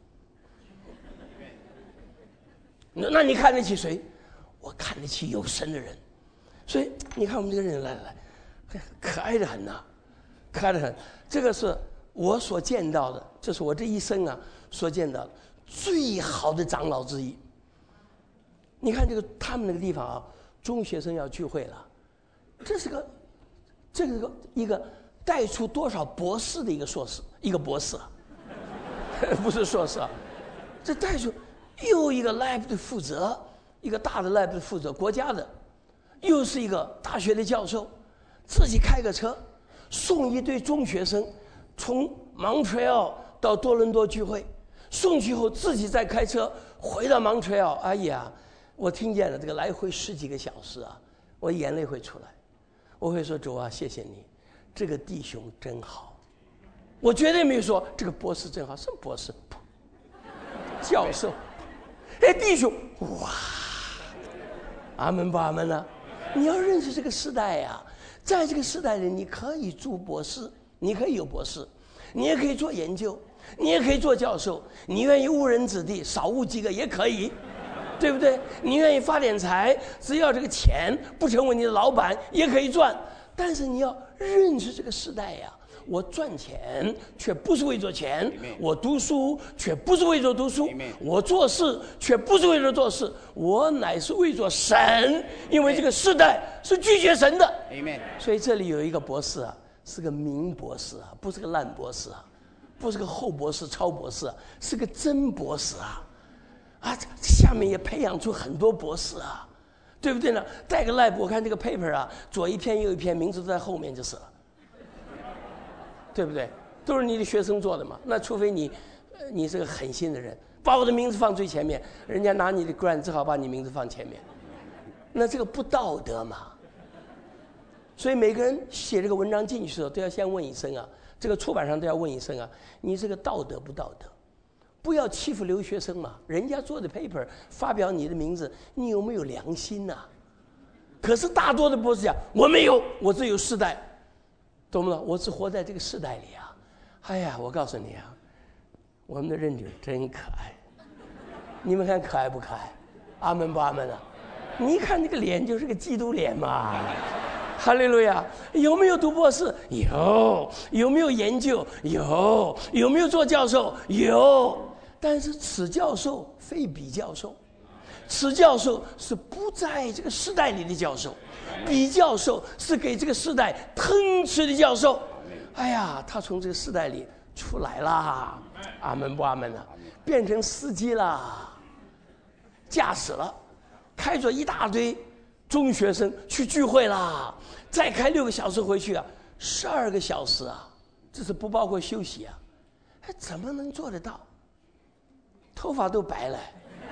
那你看得起谁？我看得起有神的人。所以你看我们这个人来，可爱的很呐，可爱的很。这个是我所见到的，这是我这一生啊所见到的最好的长老之一。你看这个他们那个地方啊，中学生要聚会了，这是一个带出多少博士的一个硕士，一个博士啊，不是硕士啊，这带出又一个 lab 的负责，一个大的 lab 的负责，国家的，又是一个大学的教授，自己开个车送一堆中学生从 Montreal 到多伦多聚会，送去后自己再开车回到 Montreal。哎呀，我听见了这个来回10几个小时啊，我眼泪会出来，我会说主啊，谢谢你，这个弟兄真好。我绝对没有说这个博士真好，什么博士？教授。哎，弟兄，哇，阿门不阿门呢？你要认识这个时代呀，在这个时代里，你可以做博士，你可以有博士，你也可以做研究，你也可以做教授，你愿意误人子弟，少误几个也可以，对不对？你愿意发点财，只要这个钱不成为你的老板，也可以赚。但是你要认识这个时代呀。我赚钱却不是为着钱，我读书却不是为着读书，我做事却不是为着做事，我乃是为着神，因为这个世代是拒绝神的。所以这里有一个博士啊，是个名博士啊，不是个烂博士啊，不是个后博士、超博士啊，是个真博士啊！啊，下面也培养出很多博士啊，对不对呢？带个 lab， 我看这个 paper 啊，左一篇右一篇，名字都在后面就是了。对不对？都是你的学生做的嘛。那除非你是个狠心的人，把我的名字放最前面，人家拿你的 grant 只好把你名字放前面，那这个不道德嘛。所以每个人写这个文章进去的时候，都要先问一声啊，这个出版商都要问一声啊，你这个道德不道德？不要欺负留学生嘛，人家做的 paper 发表你的名字，你有没有良心啊？可是大多的博士讲，我没有，我只有世代。懂不懂？我只活在这个时代里啊！哎呀，我告诉你啊，我们的任女真可爱，你们看可爱不可爱？阿门不阿门啊？你一看这个脸就是个基督脸嘛！哈利路亚！有没有读博士？有。有没有研究？有。有没有做教授？有。但是此教授非彼教授。此教授是不在这个时代里的教授，彼教授是给这个时代腾吃的教授。哎呀，他从这个时代里出来啦，阿门不阿门啊？变成司机啦，驾驶了，开着一大堆中学生去聚会啦，再开6个小时回去啊，12个小时啊，这是不包括休息啊，怎么能做得到？头发都白了。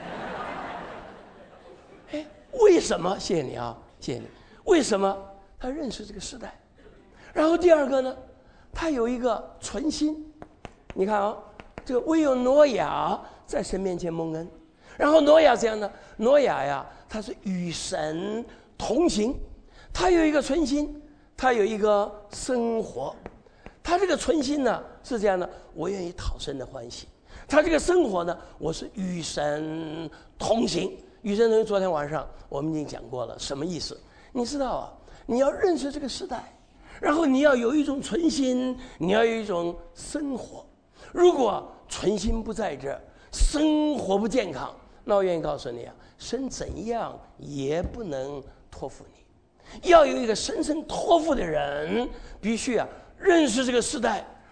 哎，为什么？谢谢你啊，谢谢你。为什么？他认识这个时代。然后第二个呢，他有一个存心。你看啊，这个唯有挪亚在神面前蒙恩。然后挪亚这样呢，挪亚呀，他是与神同行，他有一个存心，他有一个生活。他这个存心呢是这样的，我愿意讨神的欢喜。他这个生活呢，我是与神同行。与神同行，昨天晚上我们已经讲过了，什么意思？你知道啊？你要认识这个时代，然后你要有一种存心，你要有一种生活。如果存心不在这儿，生活不健康，那我愿意告诉你啊，神怎样也不能托付你。要有一个神圣托付的人，必须啊认识这个时代，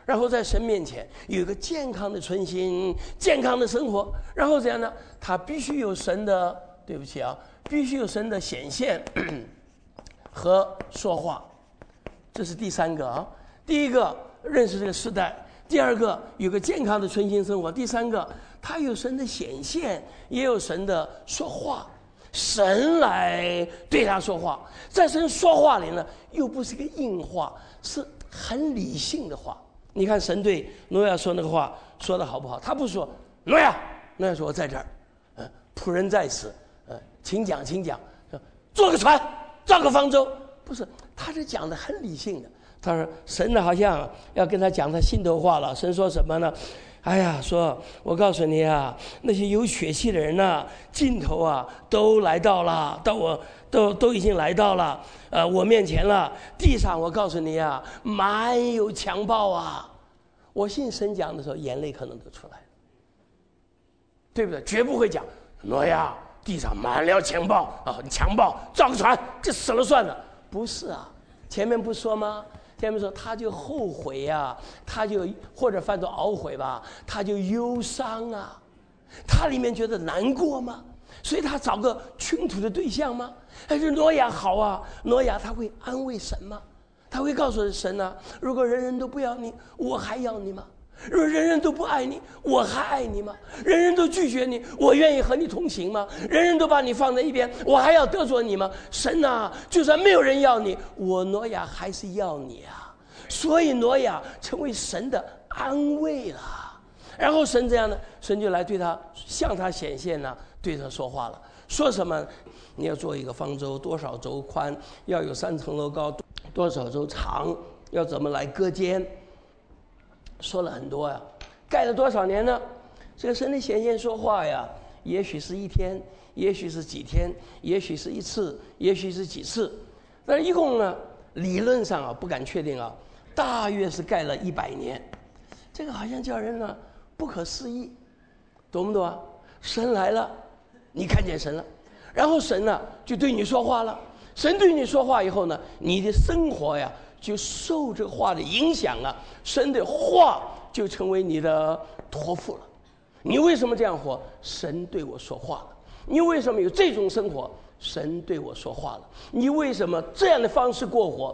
然后在神面前有一个健康的存心、健康的生活，然后怎样呢？他必须有神的，对不起啊，必须有神的显现和说话，这是第三个啊。第一个认识这个时代，第二个有个健康的存心生活，第三个他有神的显现，也有神的说话，神来对他说话，在神说话里呢，又不是一个硬话，是很理性的话。你看神对挪亚说那个话说的好不好？他不说挪亚说我在这儿，仆人在此，请讲，做个船，造个方舟，不是，他是讲的很理性的。他说神呢好像要跟他讲他心头话了。神说什么呢？哎呀，说我告诉你啊，那些有血气的人呢，尽头啊都来到了，都已经来到了我面前了。地上我告诉你啊，满有强暴啊。我信神讲的时候，眼泪可能都出来了，对不对？绝不会讲挪亚地上满了强暴啊，强暴造个船，这死了算了。不是啊，前面不说吗？前面说他就后悔呀，他就或者犯作懊悔吧，他就忧伤啊，他里面觉得难过吗？所以他找个倾吐的对象吗？还是挪亚好啊？挪亚他会安慰神吗？他会告诉神啊，如果人人都不要你，我还要你吗？如果人人都不爱你，我还爱你吗？人人都拒绝你，我愿意和你同行吗？人人都把你放在一边，我还要得罪你吗？神啊，就算没有人要你，我挪亚还是要你啊。所以挪亚成为神的安慰了。然后神这样呢，神就来对他向他显现了，对他说话了。说什么？你要做一个方舟，多少轴宽，要有3层楼高，多少轴长，要怎么来割肩，说了很多呀。盖了多少年呢？这个神的显现说话呀，也许是1天，也许是几天，也许是1次，也许是几次，但是一共呢，理论上啊不敢确定啊，大约是盖了100年。这个好像叫人呢不可思议，懂不懂啊？神来了，你看见神了，然后神呢就对你说话了。神对你说话以后呢，你的生活呀就受这话的影响啊，神的话就成为你的托付了。你为什么这样活？神对我说话了。你为什么有这种生活？神对我说话了。你为什么这样的方式过活？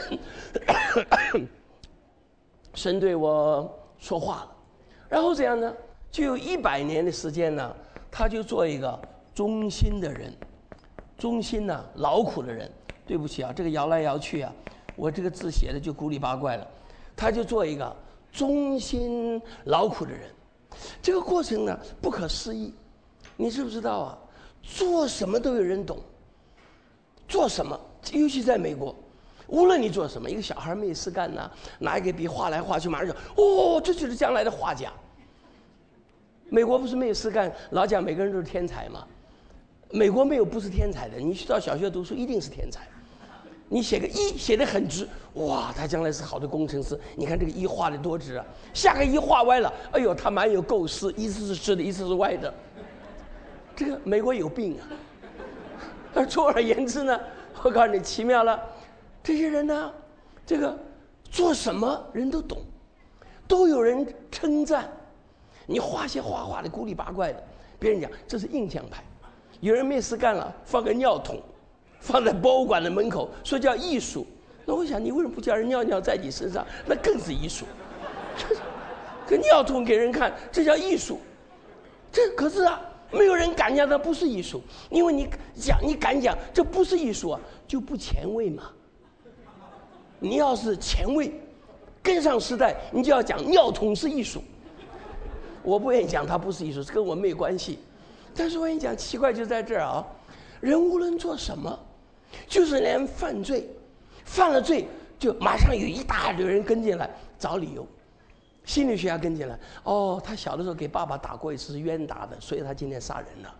神对我说话了。然后这样呢，就有100年的时间呢，他就做一个忠心的人，忠心呢劳苦的人。对不起啊，这个摇来摇去啊，我这个字写的就古里八怪了。他就做一个忠心劳苦的人。这个过程呢不可思议，你知不知道啊？做什么都有人懂，做什么，尤其在美国，无论你做什么，一个小孩没事干呢，拿一个笔画来画去，马上说哦，这就是将来的画家。美国不是没有事干，老讲每个人都是天才吗？美国没有不是天才的，你去到小学读书一定是天才。你写个一写得很直，哇，他将来是好的工程师。你看这个一画的多直啊，下个一画歪了，哎呦，他蛮有构思，一次是直的，一次是歪的。这个美国有病啊！而总而言之呢，我告诉你，奇妙了，这些人呢，这个做什么人都懂，都有人称赞。你画些画的古里八怪的，别人讲这是印象派。有人没事干了，放个尿桶放在博物馆的门口，说叫艺术。那我想，你为什么不叫人尿尿在你身上？那更是艺术。个尿桶给人看，这叫艺术。这可是啊，没有人敢讲它不是艺术，因为你敢讲这不是艺术啊，就不前卫嘛。你要是前卫，跟上时代，你就要讲尿桶是艺术。我不愿意讲它不是艺术，跟我没有关系。但是我跟你讲，奇怪就在这儿啊，人无论做什么，就是连犯罪，犯了罪就马上有一大堆人跟进来找理由。心理学家跟进来，哦，他小的时候给爸爸打过一次，是冤打的，所以他今天杀人了。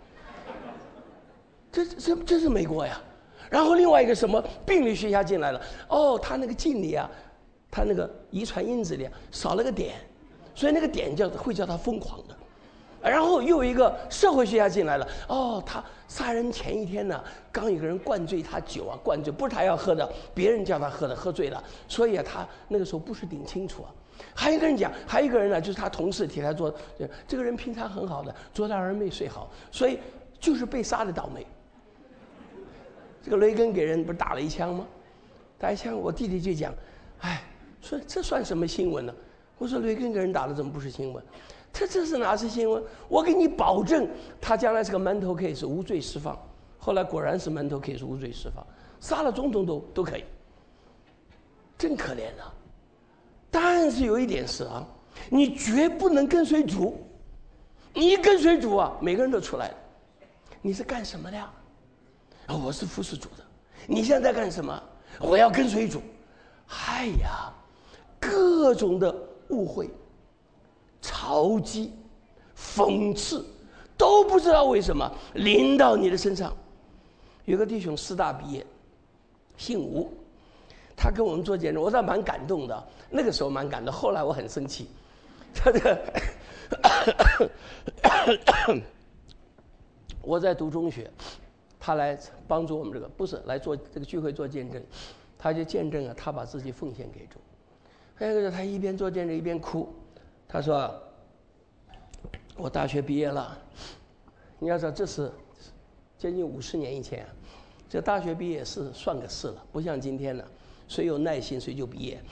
这是美国呀。然后另外一个什么病理学家进来了，哦，他那个镜里啊，他那个遗传因子里少了个点，所以那个点会叫他疯狂的。 然后又有一个社会学家进来了，哦，他杀人前一天呢，刚有个人灌醉他酒啊，灌醉不是他要喝的，别人叫他喝的，喝醉了，所以他那个时候不是顶清楚啊。还有一个人讲，还有一个人呢，就是他同事替他做，这个人平常很好的，昨天晚上没睡好，所以就是被杀的倒霉。这个雷根给人不是打了一枪吗？打一枪，我弟弟就讲，哎，说这算什么新闻呢？我说雷根给人打了，怎么不是新闻？这是哪是新闻？我给你保证，他将来是个 mental case， 无罪释放。后来果然是 mental case， 无罪释放，杀了总统都可以，真可怜啊！但是有一点是啊，你绝不能跟随主，你一跟随主啊，每个人都出来了。你是干什么的呀？我是服侍主的。你现在干什么？我要跟随主。哎呀，各种的误会、嘲讥、讽刺，都不知道为什么临到你的身上。有个弟兄师大毕业，姓吴，他跟我们做见证，我倒蛮感动的。那个时候蛮感动，后来我很生气。他我在读中学，他来帮助我们这个，不是来做这个聚会做见证，他就见证啊，他把自己奉献给主。还有一个他一边做见证一边哭，他说：“我大学毕业了，你要知道这是接近50年以前，这大学毕业是算个事了，不像今天呢，谁有耐心谁就毕业。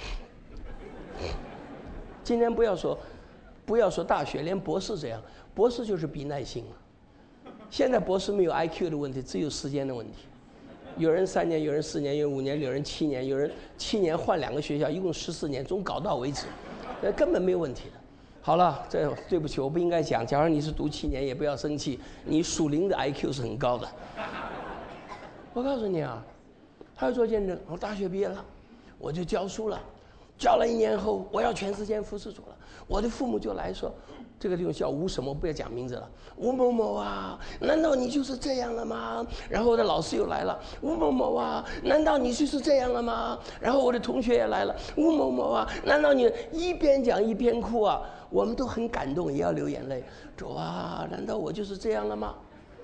今天不要说大学，连博士这样，博士就是比耐心了。现在博士没有 IQ 的问题，只有时间的问题。有人3年，有人4年，有人5年，有人7年，有人7年换2个学校，一共14年，总搞到为止，根本没有问题的。好了，这对不起，我不应该讲。假如你是读7年，也不要生气，你属灵的 IQ 是很高的。我告诉你啊，他要做见证，我大学毕业了，我就教书了，教了1年后，我要全时间服侍主了。我的父母就来说，这个地方叫吴什么，不要讲名字了，吴某某啊，难道你就是这样了吗？然后我的老师又来了，吴某某啊，难道你就是这样了吗？然后我的同学也来了，吴某某啊，难道你一边讲一边哭啊？我们都很感动，也要流眼泪。主啊，难道我就是这样了吗？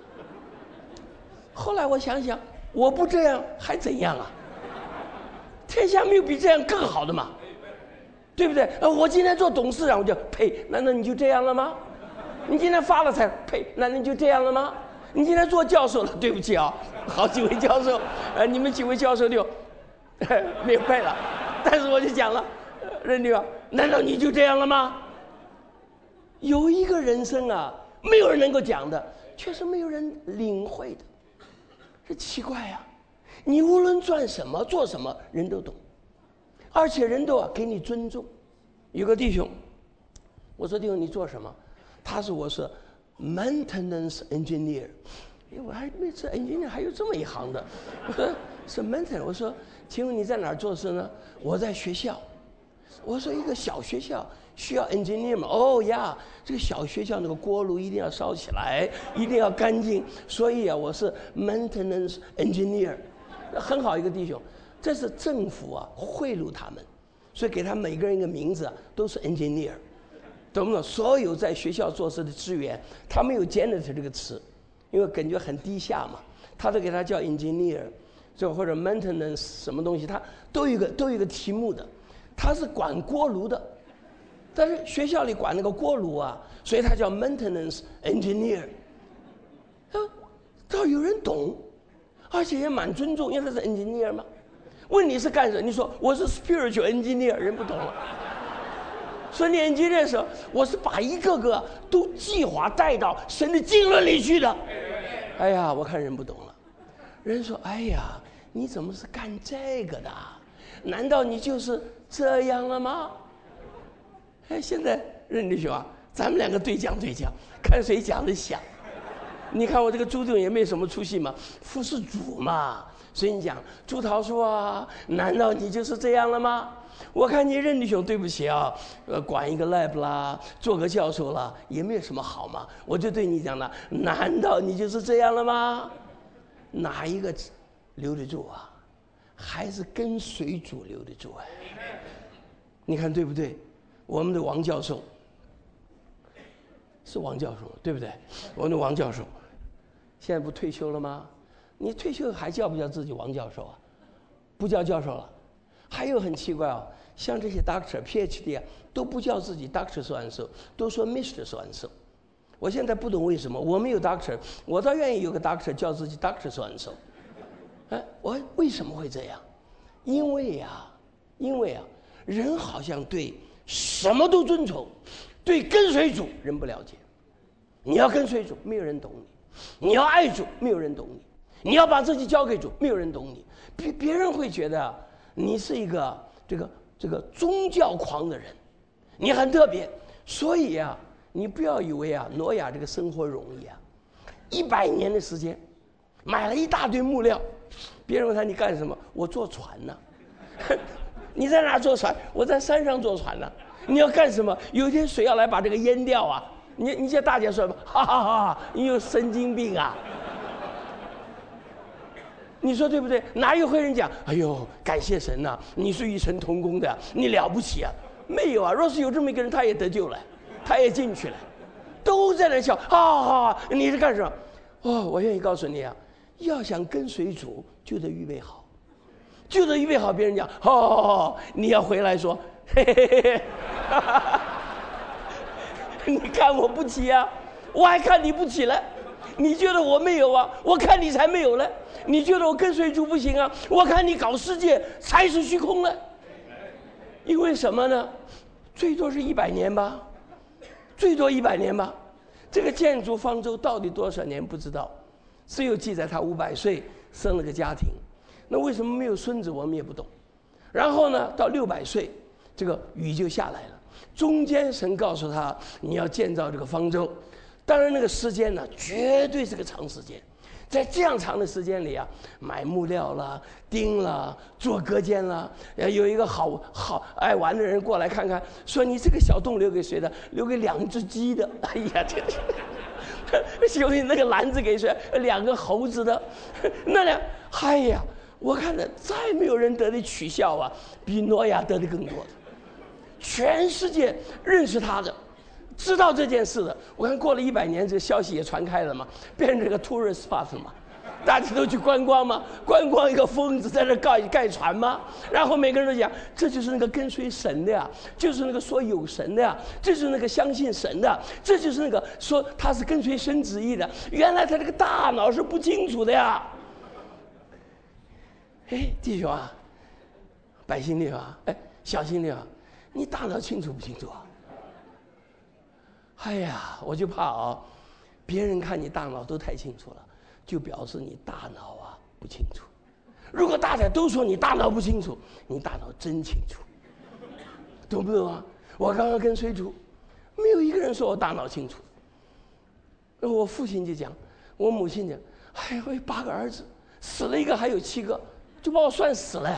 后来我想想，我不这样还怎样啊？天下没有比这样更好的嘛，对不对？我今天做董事长，我就呸，难道你就这样了吗？你今天发了财，呸，难道你就这样了吗？你今天做教授了，对不起啊，好几位教授，你们几位教授就没有配了。但是我就讲了，任律啊，难道你就这样了吗？有一个人生啊，没有人能够讲的，确实没有人领会的，这奇怪呀！你无论赚什么做什么，人都懂，而且人都给你尊重。有个弟兄，我说弟兄你做什么？他说我是 maintenance engineer。我还没知道 engineer 还有这么一行的。我说是 maintenance。我说请问你在哪儿做事呢？我在学校。我说一个小学校需要 engineer 吗？哦呀，这个小学校那个锅炉一定要烧起来，一定要干净，所以啊，我是 maintenance engineer。很好一个弟兄，这是政府啊贿赂他们，所以给他每个人一个名字都是 engineer， 懂不懂？所有在学校做事的资源，他没有 janitor 这个词，因为感觉很低下嘛，他都给他叫 engineer， 就或者 maintenance 什么东西，他都有一个题目的。他是管锅炉的，但是学校里管那个锅炉啊，所以他叫 maintenance engineer。倒有人懂，而且也蛮尊重，因为他是 engineer 嘛。问你是干什么？你说我是 spiritual engineer， 人不懂了。所以你 engineer 的时候，我是把一个个都计划带到神的经纶里去的。哎呀，我看人不懂了。人说：“哎呀，你怎么是干这个的？难道你就是这样了吗？”哎，现在任弟兄啊，咱们2个对讲，看谁讲的响。你看我这个朱总也没什么出息嘛，服侍主嘛。所以你讲朱桃说啊，难道你就是这样了吗？我看你任弟兄，对不起啊，管一个 lab 啦，做个教授啦，也没有什么好嘛。我就对你讲了，难道你就是这样了吗？哪一个留得住啊？还是跟随主留得住哎？你看对不对？我们的王教授， 是王教授，对不对？我们王教授现在不退休了吗？你退休还叫不叫自己王教授啊？不叫教授了。还有很奇怪哦，像这些 Doctor、PhD 啊，都不叫自己 Doctor so and so，都说 Mr so and so。我现在不懂为什么，我没有 Doctor， 我倒愿意有个 Doctor 叫自己 Doctor so and so。我为什么会这样？因为啊，人好像对什么都遵从，对跟随主人不了解。你要跟随主，没有人懂你；你要爱主，没有人懂你；你要把自己交给主，没有人懂你。别人会觉得你是一个这个宗教狂的人，你很特别。所以啊，你不要以为啊，挪亚这个生活容易啊，100年的时间，买了一大堆木料。别人问他你干什么？我坐船呢。你在哪坐船？我在山上坐船呢。你要干什么？有一天水要来把这个淹掉啊！你叫大家说吧，哈哈哈！你有神经病啊！你说对不对？哪有会人讲？哎呦，感谢神呐、你是与神同工的，你了不起啊！没有啊！若是有这么一个人，他也得救了，他也进去了，都在那笑，哈！你是干什么？哦，我愿意告诉你啊，要想跟随主，就得预备好，就得预备好。别人讲，你要回来说，嘿嘿嘿嘿，哈哈哈。你看我不起啊，我还看你不起了。你觉得我没有啊？我看你才没有了。你觉得我跟随主不行啊？我看你搞世界才是虚空了。因为什么呢？最多是100年吧，最多100年吧。这个建筑方舟到底多少年不知道，只有记载他500岁生了个家庭。那为什么没有孙子我们也不懂。然后呢，到600岁，这个雨就下来了。中间神告诉他你要建造这个方舟，当然那个时间呢绝对是个长时间。在这样长的时间里啊，买木料啦、钉啦、做隔间啦，有一个好爱玩的人过来看看，说你这个小洞留给谁的？留给2只鸡的。哎呀，兄弟，那个篮子给谁？2个猴子的。那俩，哎呀，我看着再没有人得的取笑啊，比挪亚得的更多的。全世界认识他的，知道这件事的，我看过了100年，这个消息也传开了嘛，变成这个 tourist spot 嘛，大家都去观光嘛，观光一个疯子在那盖船嘛，然后每个人都讲，这就是那个跟随神的呀，就是那个说有神的呀，这就是那个相信神的，这就是那个说他是跟随神旨意的，原来他这个大脑是不清楚的呀。哎，弟兄啊，百姓弟兄啊，哎，小心弟兄啊，你大脑清楚不清楚啊？哎呀，我就怕啊，别人看你大脑都太清楚了，就表示你大脑啊不清楚。如果大家都说你大脑不清楚，你大脑真清楚，懂不懂啊？我刚刚跟随主，没有一个人说我大脑清楚。我父亲就讲，我母亲讲，哎，我有8个儿子，死了1个还有7个，就把我算死了。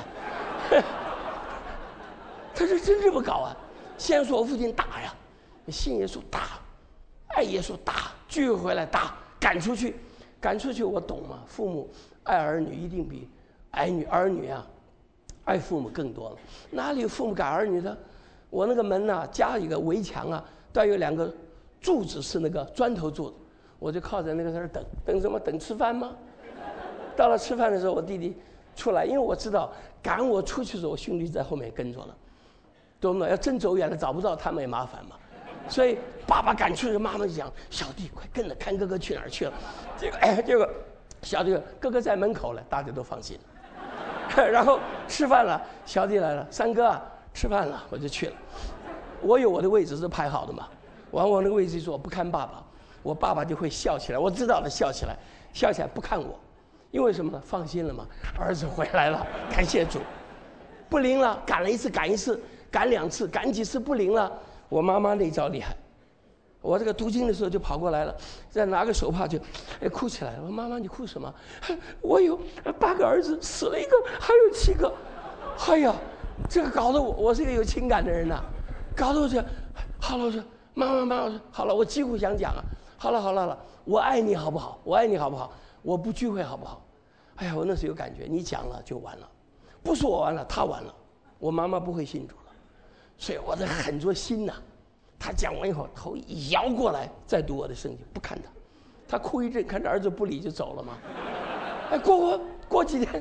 他是真这么搞啊！先说我父亲打呀，信耶稣打，爱耶稣打，聚会回来打，赶出去，我懂嘛？父母爱儿女一定比儿女啊爱父母更多了。哪里有父母赶儿女的？我那个门呐、加一个围墙啊，都有2个柱子是那个砖头做的，我就靠在那个在那等什么？等吃饭吗？到了吃饭的时候，我弟弟出来，因为我知道赶我出去的时候，我兄弟在后面跟着了。懂不懂？要真走远了找不到他们也麻烦嘛，所以爸爸赶出去，妈妈就讲小弟快跟着看哥哥去哪儿去了。结果小弟哥哥在门口了，大家都放心了。然后吃饭了，小弟来了，三哥啊吃饭了，我就去了。我有我的位置是排好的嘛，往我那个位置一坐，我不看爸爸，我爸爸就会笑起来，我知道了，笑起来不看我，因为什么呢？放心了嘛，儿子回来了，感谢主。不灵了，赶了1次，赶1次。赶2次，赶几次不灵了，我妈妈那招厉害。我这个读经的时候就跑过来了，再拿个手帕就，哭起来了。我说妈妈你哭什么？我有8个儿子，死了1个，还有7个。哎呀，这个搞得我是一个有情感的人呐、搞得我这，好了，我说妈妈，我说好了，我几乎想讲啊，好了，我爱你好不好？我爱你好不好？我不聚会好不好？哎呀，我那时有感觉，你讲了就完了，不是我完了，他完了，我妈妈不会信主了。所以我在狠着心呐、 他讲完以后，头一摇过来，再读我的圣经，不看他。他哭一阵，看着儿子不理就走了嘛。哎，过几天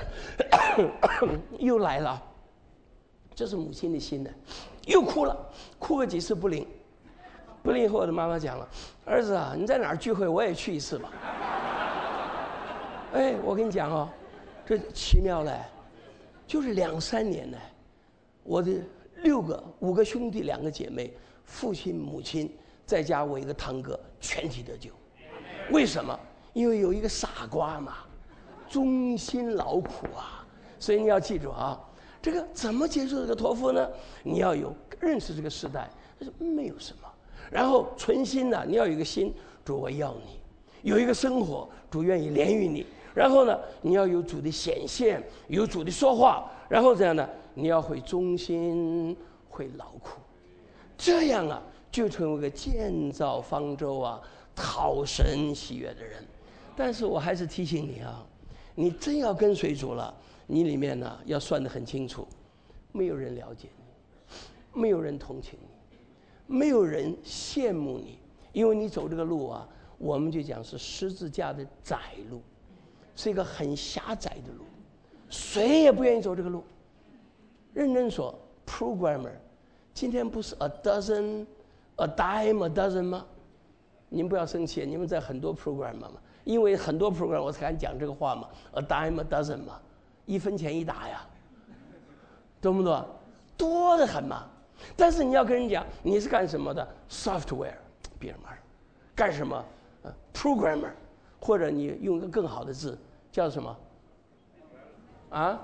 又来了，这是母亲的心呢，又哭了，哭个几次不灵。不灵以后，我的妈妈讲了：“儿子啊，你在哪儿聚会，我也去一次吧。”哎，我跟你讲哦，这奇妙嘞，就是2、3年呢，我的5个兄弟2个姐妹，父亲母亲再加我一个堂哥，全体得救。为什么？因为有一个傻瓜嘛，忠心劳苦啊。所以你要记住啊，这个怎么接受这个托付呢？你要有认识这个时代，没有什么。然后存心呢，你要有一个心，主我要你；有一个生活，主愿意怜悯你。然后呢，你要有主的显现，有主的说话。然后这样呢，你要会忠心，会劳苦，这样啊，就成为一个建造方舟啊，讨神喜悦的人。但是我还是提醒你啊，你真要跟随主了，你里面呢要算得很清楚，没有人了解你，没有人同情你，没有人羡慕你，因为你走这个路啊，我们就讲是十字架的窄路，是一个很狭窄的路，谁也不愿意走这个路。认真说 ，programmer 今天不是 a dime a dozen 吗？你们不要生气，你们在很多 programmer 嘛，因为很多 program 我才敢讲这个话嘛 ，a dime a dozen 嘛，1分钱1打呀，懂不懂？多得很嘛。但是你要跟人讲你是干什么的 ，software， 别人骂人，干什么？programmer， 或者你用一个更好的字叫什么？啊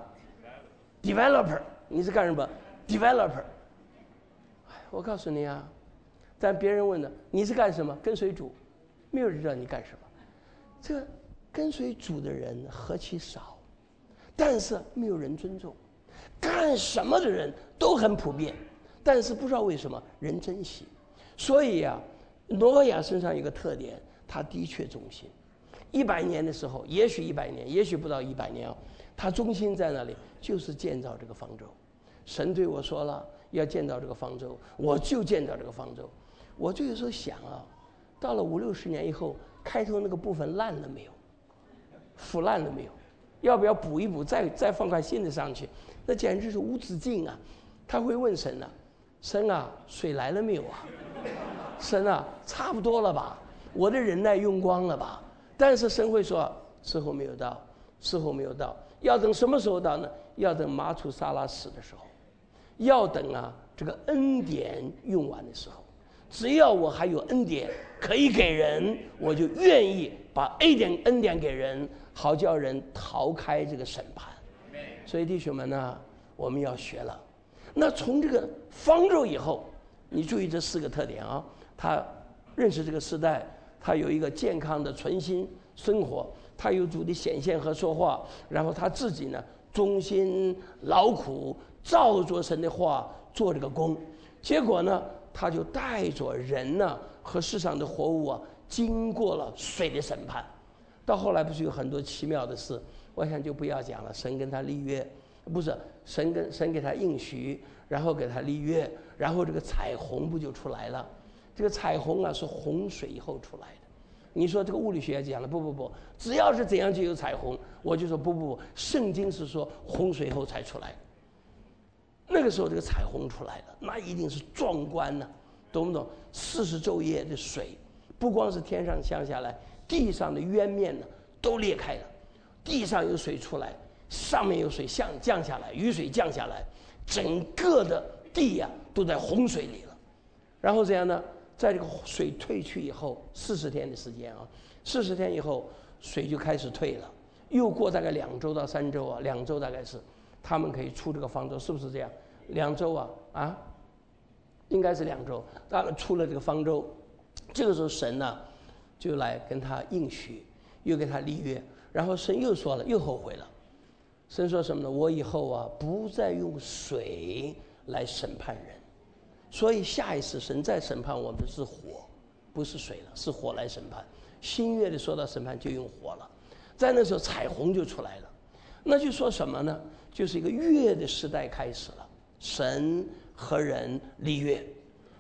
？developer， 你是干什么 ？developer。我告诉你啊，但别人问了你是干什么？跟随主，没有人知道你干什么。这个跟随主的人何其少，但是没有人尊重。干什么的人都很普遍，但是不知道为什么人珍惜。所以啊，挪亚身上有个特点，他的确忠心。100年的时候，也许100年，也许不到100年啊，他忠心在那里，就是建造这个方舟。神对我说了，要建造这个方舟，我就建造这个方舟。我就有时候想啊，到了50、60年以后，开头那个部分烂了没有？腐烂了没有？要不要补一补，再放块新的上去？那简直是无止境啊！他会问神啊，神啊，水来了没有啊？神啊，差不多了吧？我的忍耐用光了吧？但是神会说，时候没有到，时候没有到，要等什么时候到呢？要等马土撒拉死的时候，要等啊这个恩典用完的时候。只要我还有恩典可以给人，我就愿意把恩典给人，好叫人逃开这个审判。所以弟兄们呢，我们要学了。那从这个方舟以后，你注意这4个特点啊，他认识这个时代，他有一个健康的存心生活，他有主的显现和说话，然后他自己呢忠心劳苦，照着神的话做这个工，结果呢，他就带着人呢和世上的活物啊，经过了水的审判。到后来不是有很多奇妙的事，我想就不要讲了。神跟他立约，不是神给他应许，然后给他立约，然后这个彩虹不就出来了？这个彩虹啊是洪水以后出来的。你说这个物理学家讲了，不，只要是怎样就有彩虹，我就说不，圣经是说洪水后才出来的。那个时候这个彩虹出来了，那一定是壮观呢，懂不懂？40昼夜的水，不光是天上降下来，地上的渊面呢都裂开了，地上有水出来，上面有水降下来，雨水降下来，整个的地呀都在洪水里了。然后这样呢，在这个水退去以后，40天的时间啊，40天以后水就开始退了，又过大概2周到3周啊，2周大概是。他们可以出这个方舟，是不是这样？2周啊，应该是2周。他们出了这个方舟，这个时候神呢就来跟他应许，又跟他立约。然后神又说了，又后悔了。神说什么呢？我以后啊不再用水来审判人，所以下一次神再审判我们是火，不是水了，是火来审判。新约的说到审判就用火了，在那时候彩虹就出来了。那就说什么呢？就是一个约的时代开始了，神和人立约，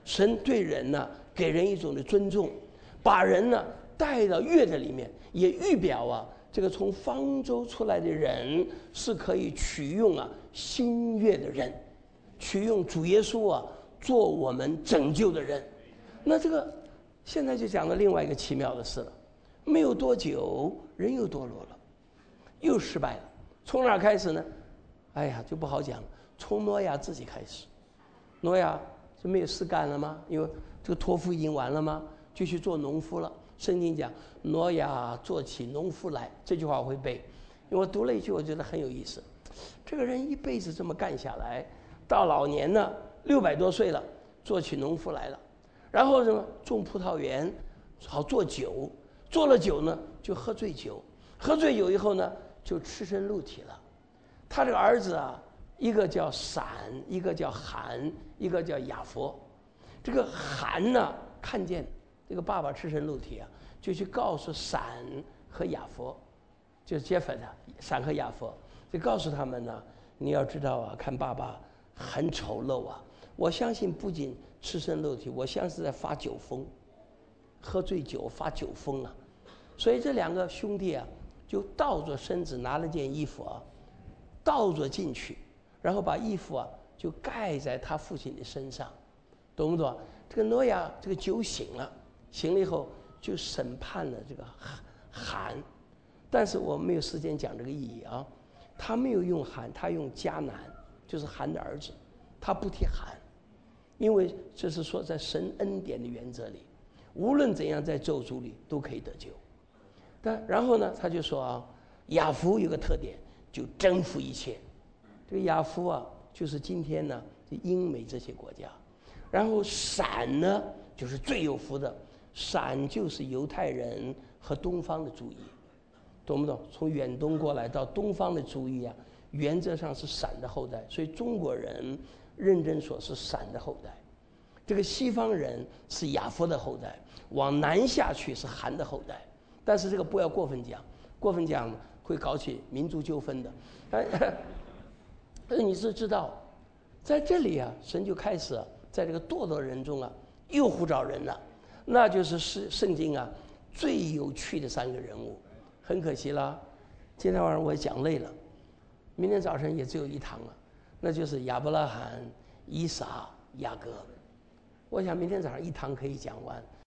神对人呢给人一种的尊重，把人呢带到乐的里面，也预表啊，这个从方舟出来的人是可以取用啊新约的人，取用主耶稣啊做我们拯救的人。那这个现在就讲了另外一个奇妙的事了，没有多久人又堕落了，又失败了。从哪儿开始呢？哎呀，就不好讲了。从挪亚自己开始。挪亚就没有事干了吗？因为这个托付已经完了吗？就去做农夫了。圣经讲挪亚做起农夫来，这句话我会背，因为我读了一句，我觉得很有意思。这个人一辈子这么干下来，到老年呢600多岁了，做起农夫来了。然后什么种葡萄园，好做酒，做了酒呢就喝醉酒，喝醉酒以后呢就赤身露体了。他这个儿子啊，一个叫闪，一个叫含，一个叫雅佛。这个含呢看见这个爸爸赤身露体啊，就去告诉闪和雅佛，就是杰弗的闪和雅佛，就告诉他们呢，你要知道啊，看爸爸很丑陋啊。我相信不仅赤身露体，我像是在发酒疯，喝醉酒发酒疯啊。所以这2个兄弟啊，就倒着身子拿了件衣服啊，倒着进去，然后把衣服啊就盖在他父亲的身上，懂不懂？这个挪亚这个酒醒了，醒了以后就审判了这个含，但是我没有时间讲这个意义啊。他没有用含，他用迦南，就是含的儿子，他不提含，因为这是说在神恩典的原则里，无论怎样在咒诅里都可以得救。但然后呢，他就说啊，雅弗有个特点，就征服一切。这个雅弗啊，就是今天呢英美这些国家。然后闪呢，就是最有福的，闪就是犹太人和东方的主义，懂不懂？从远东过来到东方的主义啊，原则上是闪的后代，所以中国人认真说是闪的后代。这个西方人是雅弗的后代，往南下去是含的后代。但是这个不要过分讲，过分讲会搞起民族纠纷的。但是你是知道，在这里啊，神就开始在这个堕落人中啊，又呼召人了，那就是圣经啊最有趣的3个人物。很可惜了，今天晚上我也讲累了，明天早晨也只有1堂了，那就是亚伯拉罕、以撒、雅各。我想明天早上1堂可以讲完。